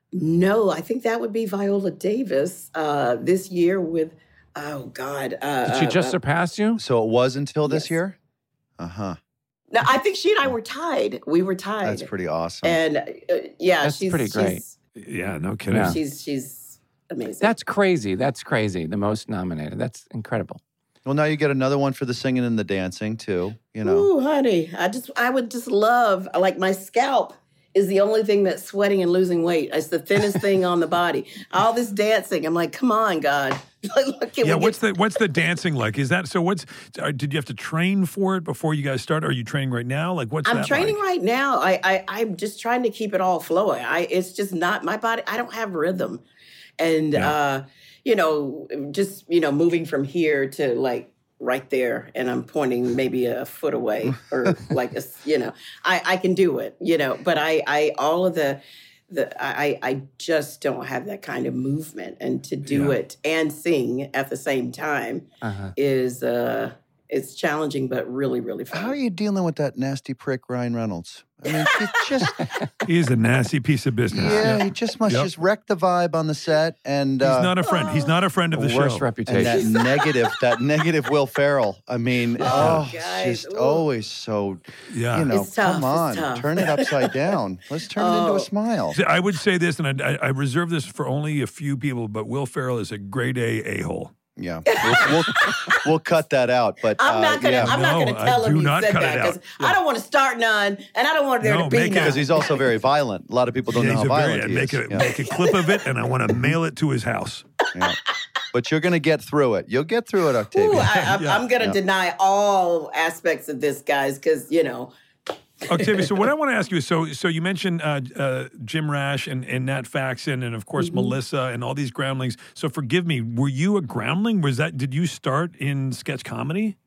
No, I think that would be Viola Davis uh, this year with, oh God. Uh, Did she just uh, surpass you? So it was until this Yes. year? Uh-huh. no, I think she and I were tied. We were tied. That's pretty awesome. And uh, yeah, That's she's pretty great. She's, Yeah, no kidding. Yeah. she's she's amazing. That's crazy. That's crazy. The most nominated. That's incredible. Well, now you get another one for the singing and the dancing, too. You know. Ooh, honey, I just I would just love like my scalp is the only thing that's sweating and losing weight. It's the thinnest thing on the body. All this dancing, I'm like, come on, God. Look, can Yeah, we what's get- the what's the dancing like? Is that so? What's uh, did you have to train for it before you guys started? Are you training right now? Like what's I'm that training like? right now. I, I I'm just trying to keep it all flowing. I it's just not my body. I don't have rhythm, and Yeah. uh, you know, just you know, moving from here to like right there, and I'm pointing maybe a foot away or like a, s- you know, I I can do it, you know, but I I all of the. The, I, I just don't have that kind of movement, and to do Yeah. it and sing at the same time Uh-huh. is uh, it's challenging, but really, really fun. How are you dealing with that nasty prick, Ryan Reynolds? I mean, he just, He's a nasty piece of business. yeah, he just must Yep. just wreck the vibe on the set. And He's uh, not a friend. He's not a friend of the Worst show. reputation. and that negative, that negative Will Ferrell. I mean, Oh, oh, guys, it's just ooh. always so, Yeah. you know, It's tough, come it's on, tough. turn it upside down. Let's turn it into Oh. a smile. See, I would say this, and I, I, I reserve this for only a few people, but Will Ferrell is a grade A a-hole. Yeah, we'll, we'll, we'll cut that out. But I'm uh, not gonna. yeah. I'm not No, gonna I tell him do he not said cut that it because out. I don't want to start none, and I don't want there No, to be make it- none. because he's also very violent. A lot of people don't Yeah, know he's how a very- violent he make is. a Yeah, make a clip of it, and I want to mail it to his house. yeah. But you're going to get through it. You'll get through it, Octavia. Ooh, I, I'm, Yeah. I'm gonna Yeah. deny all aspects of this, guys, because you know. Octavia, so what I want to ask you is, so so you mentioned uh, uh, Jim Rash and, and Nat Faxon and of course Mm-hmm. Melissa and all these groundlings. So forgive me, were you a groundling? Was that did you start in sketch comedy?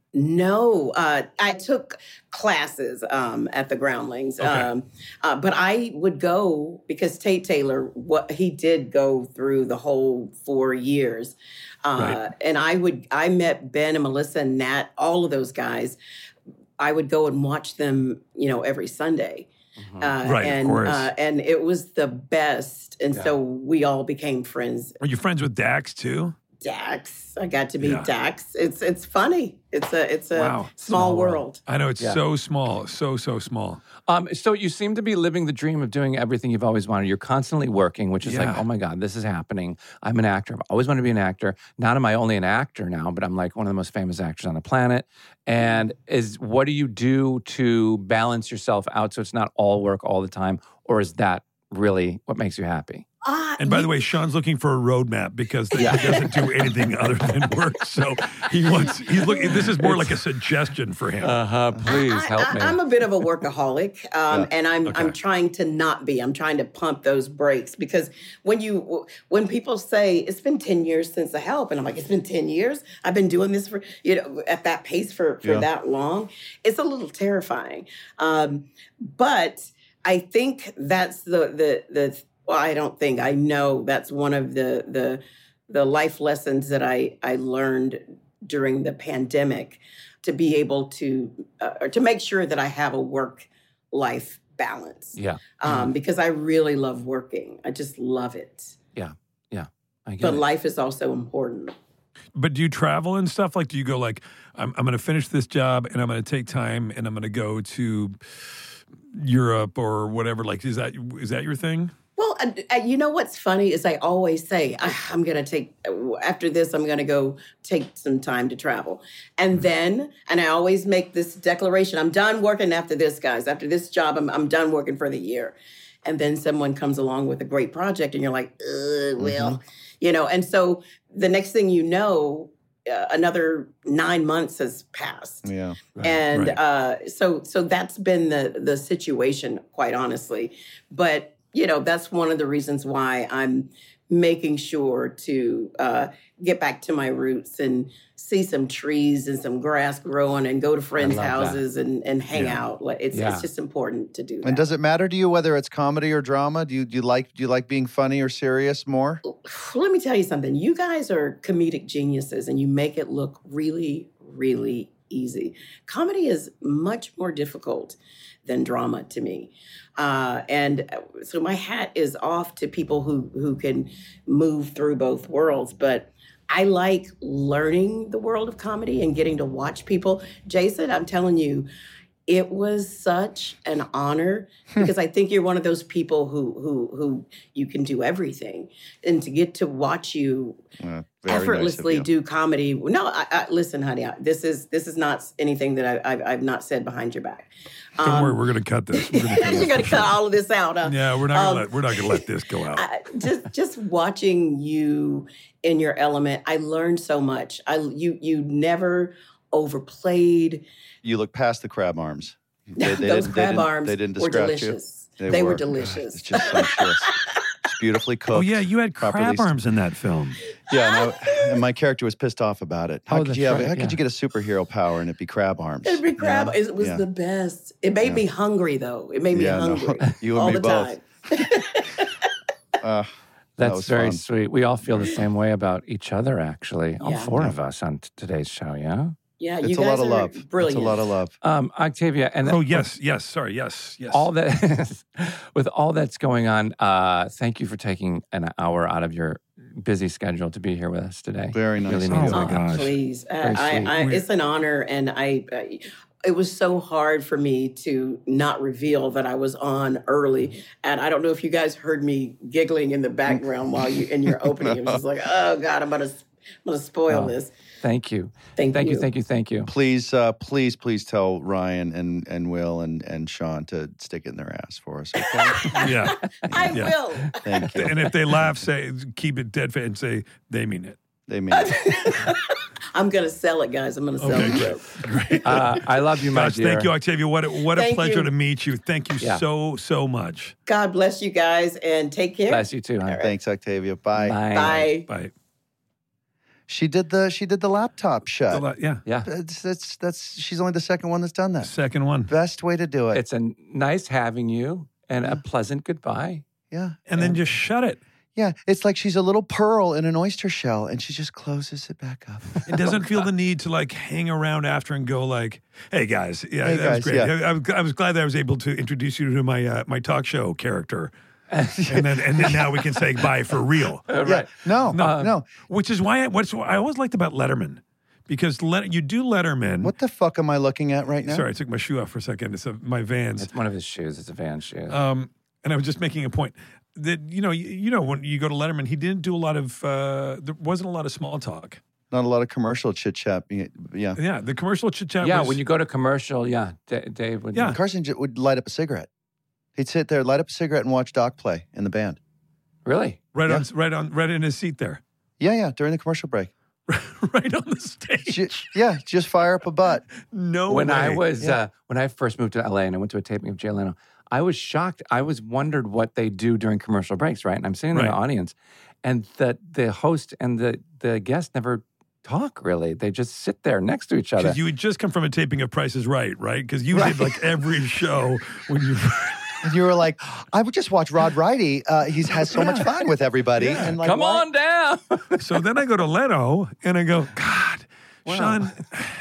No, uh, I took classes um, at the Groundlings, Okay. um, uh, but I would go because Tate Taylor, what he did go through the whole four years, uh, Right. and I would I met Ben and Melissa and Nat, all of those guys. I would go and watch them, you know, every Sunday. Mhm. Uh, Right, of and, course. Uh, and it was the best. And Yeah. so we all became friends. Are you friends with Dax too? Dax, I got to meet Yeah. Dax. It's it's funny. It's a it's a Wow. small, Small world. world. I know it's Yeah. so small, so so small. Um, so you seem to be living the dream of doing everything you've always wanted. You're constantly working, which is like, Yeah. oh my God, this is happening. I'm an actor. I've always wanted to be an actor. Not am I only an actor now, but I'm like one of the most famous actors on the planet. And is what do you do to balance yourself out so it's not all work all the time? Or is that really what makes you happy? Ah, And by you- the way, Sean's looking for a roadmap because Yeah. he doesn't do anything other than work. So he wants. He's looking. This is more like a suggestion for him. Uh huh. Please I, help I, me. I'm a bit of a workaholic, um, Yeah. and I'm Okay. I'm trying to not be. I'm trying to pump those brakes because when you when people say it's been ten years since The Help, and I'm like, it's been ten years. I've been doing this for you know at that pace for for Yeah. that long. It's a little terrifying, um, but I think that's the the the. Well, I don't think I know that's one of the the the life lessons that I I learned during the pandemic to be able to uh, or to make sure that I have a work life balance. yeah. Um, because I really love working. I just love it. I get But it. life is also important. But do you travel and stuff? Like, do you go like, I'm, I'm going to finish this job and I'm going to take time and I'm going to go to Europe or whatever? Like, is that is that your thing? Well, uh, uh, you know what's funny is I always say "Ah, I'm going to take after this. I'm going to go take some time to travel, and then and I always make this declaration: I'm done working after this, guys. After this job, I'm I'm done working for the year. And then someone comes along with a great project, and you're like, uh, well, you know. And so the next thing you know, uh, another nine months has passed. Yeah. And right. uh, so so that's been the the situation, quite honestly. But you know, that's one of the reasons why I'm making sure to uh, get back to my roots and see some trees and some grass growing and go to friends' love that. houses and, and hang Yeah. out. Like, It's Yeah. it's just important to do that. And does it matter to you whether it's comedy or drama? Do you do you like do you like being funny or serious more? Let me tell you something. You guys are comedic geniuses and you make it look really, really easy. Comedy is much more difficult than drama to me. Uh, and so my hat is off to people who, who can move through both worlds. But I like learning the world of comedy and getting to watch people. Jason, I'm telling you, it was such an honor because I think you're one of those people who who who you can do everything, and to get to watch you Uh, very effortlessly nice of you. do comedy. No, I, I, listen, honey, I, this is this is not anything that I, I've, I've not said behind your back. Don't Um, worry, we're going to cut this. We're gonna cut You're this gonna for cut sure. all of this out. Huh? Yeah, we're not going Um, to let we're not going to let this go out. I, just just watching you in your element, I learned so much. I you you never overplayed. You look past the crab arms. They- they Those didn't- they crab didn't- arms They didn't were distract you. delicious. They, were, delicious. It's just sumptuous. It's beautifully cooked. Oh yeah, you had properly crab st- arms in that film. Yeah, and, I, and my character was pissed off about it. How Oh, could that's you have? right, How yeah. could you get a superhero power and it be crab arms? It'd be crab. Yeah. It was Yeah. the best. It made Yeah. me hungry, though. It made me Yeah, no. hungry You and all me the both. time. Uh, that That's was very fun. sweet. We all feel the same way about each other, actually. All Yeah. four of us on t- today's show, yeah? Yeah, you It's a guys lot of are love. brilliant. It's a lot of love. Um, Octavia, and Oh yes, yes. Sorry, yes, yes. all that with all that's going on, uh, thank you for taking an hour out of your busy schedule to be here with us today. Very nice Really of means you. a Oh, lot. my gosh. Please, I, Very I, sweet. I, We're- it's an honor, and I, I. It was so hard for me to not reveal that I was on early, and I don't know if you guys heard me giggling in the background while you in your opening. It was just like, oh God, I'm gonna, I'm gonna spoil Oh. this. Thank you. Thank, Thank you, you. thank you, thank you. Please, uh, please, please tell Ryan and, and Will and, and Sean to stick it in their ass for us. Okay? yeah. I Yeah. will. Thank you. And if they laugh, say keep it dead face and say they mean it. They mean it. I'm gonna sell it, guys. I'm gonna sell Okay, the great. joke. Great. Uh, I love you, my Gosh, dear. thank you, Octavia. What a, what a Thank pleasure you. to meet you. Thank you Yeah. so so much. God bless you guys, and take care. Bless you too, hon. All right. Thanks, Octavia. Bye. Bye. Bye. Bye. She did the she did the laptop shut. The la- yeah. Yeah. That's, that's that's she's only the second one that's done that. Second one. Best way to do it. It's a nice having you and a pleasant goodbye. yeah. And then just shut it. Yeah, it's like she's a little pearl in an oyster shell, and she just closes it back up. It doesn't feel the need to like hang around after and go like, "Hey guys, yeah, Hey, that guys, was great. yeah. I, I, was, I was glad that I was able to introduce you to my uh, my talk show character, and then and then now we can say bye for real." Uh, Yeah, right. no, No. no. Which is why I, what's what I always liked about Letterman, because let, you do Letterman. What the fuck am I looking at right now? Sorry, I took my shoe off for a second. It's a, my Vans. It's one of his shoes. It's a Van shoe. Um, and I was just making a point that you know you, you know when you go to Letterman, he didn't do a lot of uh, there wasn't a lot of small talk. Not a lot of commercial chit chat. Yeah. Yeah, the commercial chit chat. yeah, was, when you go to commercial, yeah, D- Dave would. Yeah. Carson j- would light up a cigarette. He'd sit there, light up a cigarette, and watch Doc play in the band. Really? right yeah. on right on right in his seat there, Yeah, yeah, during the commercial break. right on the stage. Ju- yeah, just fire up a butt. No when way. I was Yeah. uh, when I first moved to L A and I went to a taping of Jay Leno, I was shocked. I was wondered what they do during commercial breaks, right? And I'm sitting in Right. the audience, and the the host and the the guest never talk really. They just sit there next to each other. Because you had just come from a taping of Price is Right, right? Because you did like every show when you. And you were like, I would just watch Rod Righty. Uh, he's has so much fun with everybody. And like, Come why- on down. So then I go to Leno and I go, God, Sean.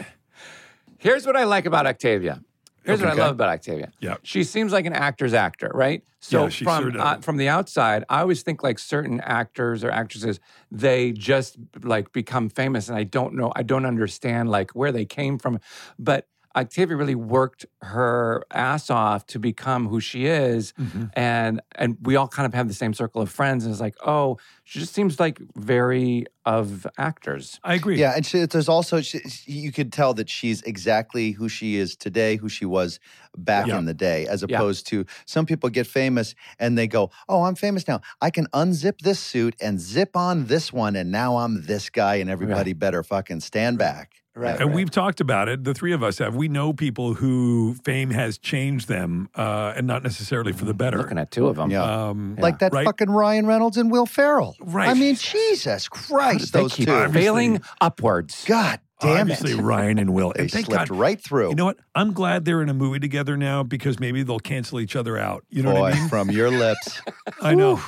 Here's what I like about Octavia. Here's what I Okay. love about Octavia. Yeah. She seems like an actor's actor, right? So Yeah, she from sure does. uh, from the outside, I always think like certain actors or actresses, they just like become famous, and I don't know, I don't understand like where they came from, but Octavia really worked her ass off to become who she is, Mm-hmm. and and we all kind of have the same circle of friends, and it's like, oh, she just seems like very of actors. I agree. Yeah, and she, there's also she, you could tell that she's exactly who she is today, who she was back Yeah. in the day, as Yeah. opposed to some people get famous and they go, "Oh, I'm famous now. I can unzip this suit and zip on this one, and now I'm this guy, and everybody better fucking stand back." Right. And we've talked about it. The three of us have. We know people who fame has changed them, uh, and not necessarily for the better. Looking at two of them. Yeah. Um, Like that Right. fucking Ryan Reynolds and Will Ferrell. Right. I mean, Jesus Christ, They those keep two. failing upwards. God damn Obviously, it. Ryan and Will. They And thank slipped God. right through. You know what? I'm glad they're in a movie together now because maybe they'll cancel each other out. You know Boy, what I mean? from your lips. I know.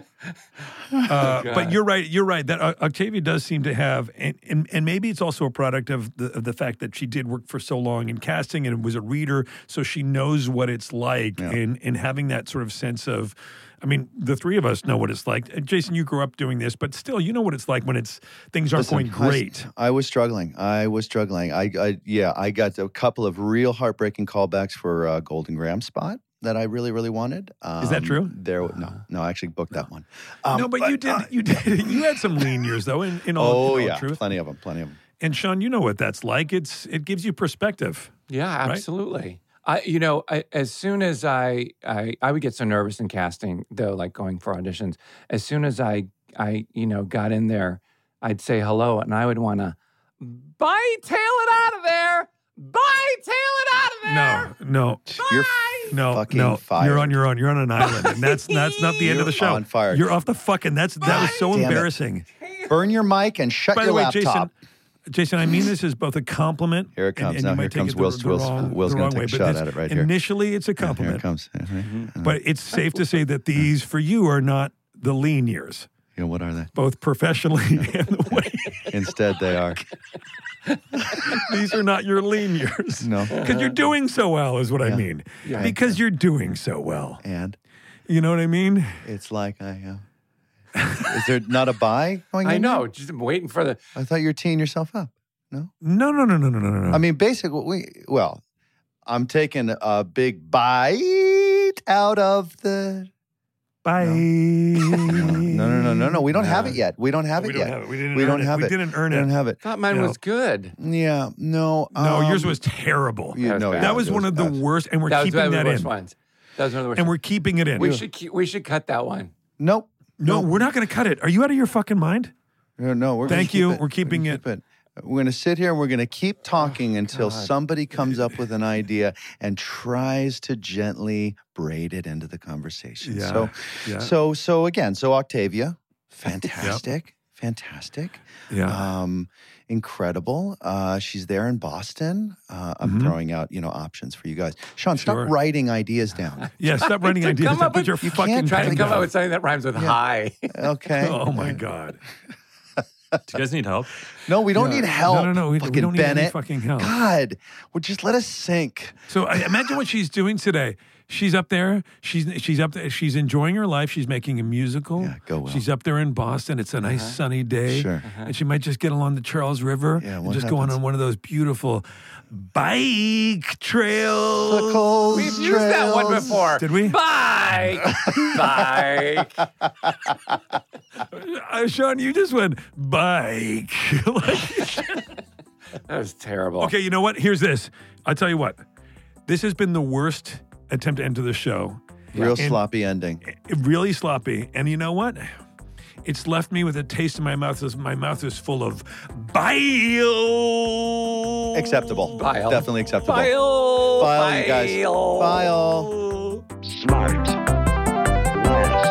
Uh, but you're right. You're right. That uh, Octavia does seem to have, and, and and maybe it's also a product of the of the fact that she did work for so long in casting and was a reader, so she knows what it's like, Yeah. and and having that sort of sense of. I mean, the three of us know what it's like. And Jason, you grew up doing this, but still, you know what it's like when it's things aren't Listen, going I was- great. I was struggling. I was struggling. I, I yeah, I got a couple of real heartbreaking callbacks for uh, Golden Graham spot that I really, really wanted. Um, Is that true? There, no, no, I actually booked that one. Um, no, but, you did. you did. You had some lean years, though. In, in all, Oh in all yeah, truth. plenty of them, plenty of them. And Sean, you know what that's like. It's it gives you perspective. Yeah, absolutely. I, you know, I, as soon as I, I, I would get so nervous in casting, though, like going for auditions. As soon as I, I, you know, got in there, I'd say hello, and I would want to bye tail it out of there, bye tail it out of there. No, no. You're No, fucking no, fired. you're on your own. You're on an island, and that's that's not the end of the show. You're on fire. You're off the fucking. That's that was so Damn it. embarrassing. burn your mic and shut By your the way, laptop. Jason, Jason, I mean this as both a compliment. Here it and- comes. and Now you here might take comes it the- Will- the Will's- wrong- Will's the gonna wrong take way, a but shot this- at it right here. Initially, it's a Here it compliment, comes. but it's safe to say that these for you are not the lean years, You know, what are they? both professionally and the way. Instead, they are. These are not your lean years. No. Because you're doing so well, is what I Yeah. mean. Yeah. Because you're doing so well. And You know what I mean? it's like I am. Is there not a buy going I in know. there? Just I'm waiting for the. I thought you were teeing yourself up. No, no, no, no, no, no, no, no. I mean, basically, we, well, I'm taking a big bite out of the. Bye. No, no, no, no, no. We don't have it yet. We don't have we it don't yet. have it. We didn't. We earn don't it. have we it. didn't earn We it. don't have it. Thought mine No. was good. Yeah, no. No, yours um, was terrible. you- That was no, bad. That yeah, was it one of the bad. worst, and we're That was keeping one of that the worst in. ones. That was one of the worst. And we're ones. keeping it in. we should keep, we should cut that one. Nope. no, nope. we're not going to cut it. Are you out of your fucking mind? No, no, we're gonna Thank keep you. it. We're keeping gonna it. keep We're going to sit here and we're going to keep talking until God. somebody comes up with an idea and tries to gently braid it into the conversation. Yeah, So, yeah. so, so again, so Octavia, fantastic, fantastic. Yeah. Um, incredible. Uh, she's there in Boston. Uh, I'm Mhm. throwing out, you know, options for you guys. Sean, stop Sure. writing ideas down. Yeah, stop writing to ideas. come down. up Put with- your You fucking can't Trying to pen come down. up with something that rhymes with high. Okay. Oh my God. Do you guys need help? No, we don't Yeah. need help. No, no, no. We, we fucking don't need any Bennett. fucking help. God, well, just let us sink. So I imagine what she's doing today. She's up there. She's she's up there. She's enjoying her life. She's making a musical. Yeah, go well. She's up there in Boston. It's a nice sunny day. Sure. And she might just get along the Charles River Yeah, and what just go on, happens? on one of those beautiful bike trails. Circles, We've used that one trails. before. Did we? Bike. Bike. Uh, Sean, you just went bike. Like- That was terrible. okay, you know what? Here's this. I'll tell you what. This has been the worst attempt to enter the show. Real And- sloppy ending. Really sloppy. And you know what? It's left me with a taste in my mouth as my mouth is full of bile. Acceptable. Bile. Definitely acceptable. Bile. Bile, you guys. Bile. Bile. Smart. Less.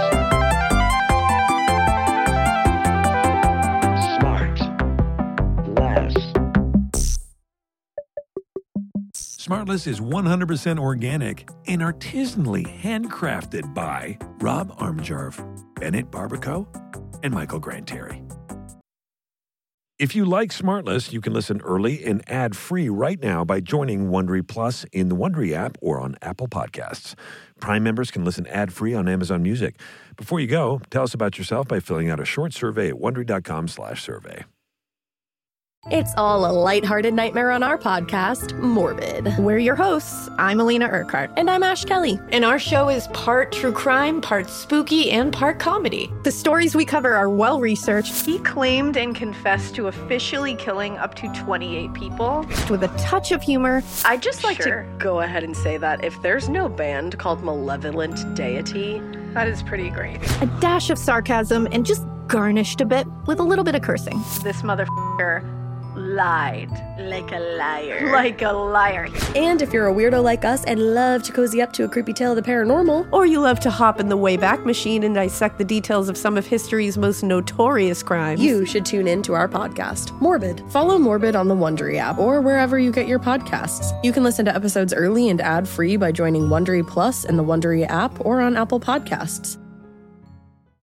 Smart. Less. Smartless is one hundred percent organic and artisanally handcrafted by Rob Armjarv, Bennett Barbaco, and Michael Granteri. If you like Smartless, you can listen early and ad-free right now by joining Wondery Plus in the Wondery app or on Apple Podcasts. Prime members can listen ad-free on Amazon Music. Before you go, tell us about yourself by filling out a short survey at wondery.com slash survey. It's all a lighthearted nightmare on our podcast, Morbid. We're your hosts. I'm Alina Urquhart. And I'm Ash Kelly. And our show is part true crime, part spooky, and part comedy. The stories we cover are well researched. He claimed and confessed to officially killing up to twenty-eight people. With a touch of humor. I'd just like Sure. to go ahead and say that if there's no band called Malevolent Deity, that is pretty great. A dash of sarcasm and just garnished a bit with a little bit of cursing. This motherfucker lied. Like a liar. Like a liar. And if you're a weirdo like us and love to cozy up to a creepy tale of the paranormal, Or you love to hop in the Wayback Machine and dissect the details of some of history's most notorious crimes. you should tune in to our podcast, Morbid. Follow Morbid on the Wondery app or wherever you get your podcasts. You can listen to episodes early and ad-free by joining Wondery Plus in the Wondery app or on Apple Podcasts.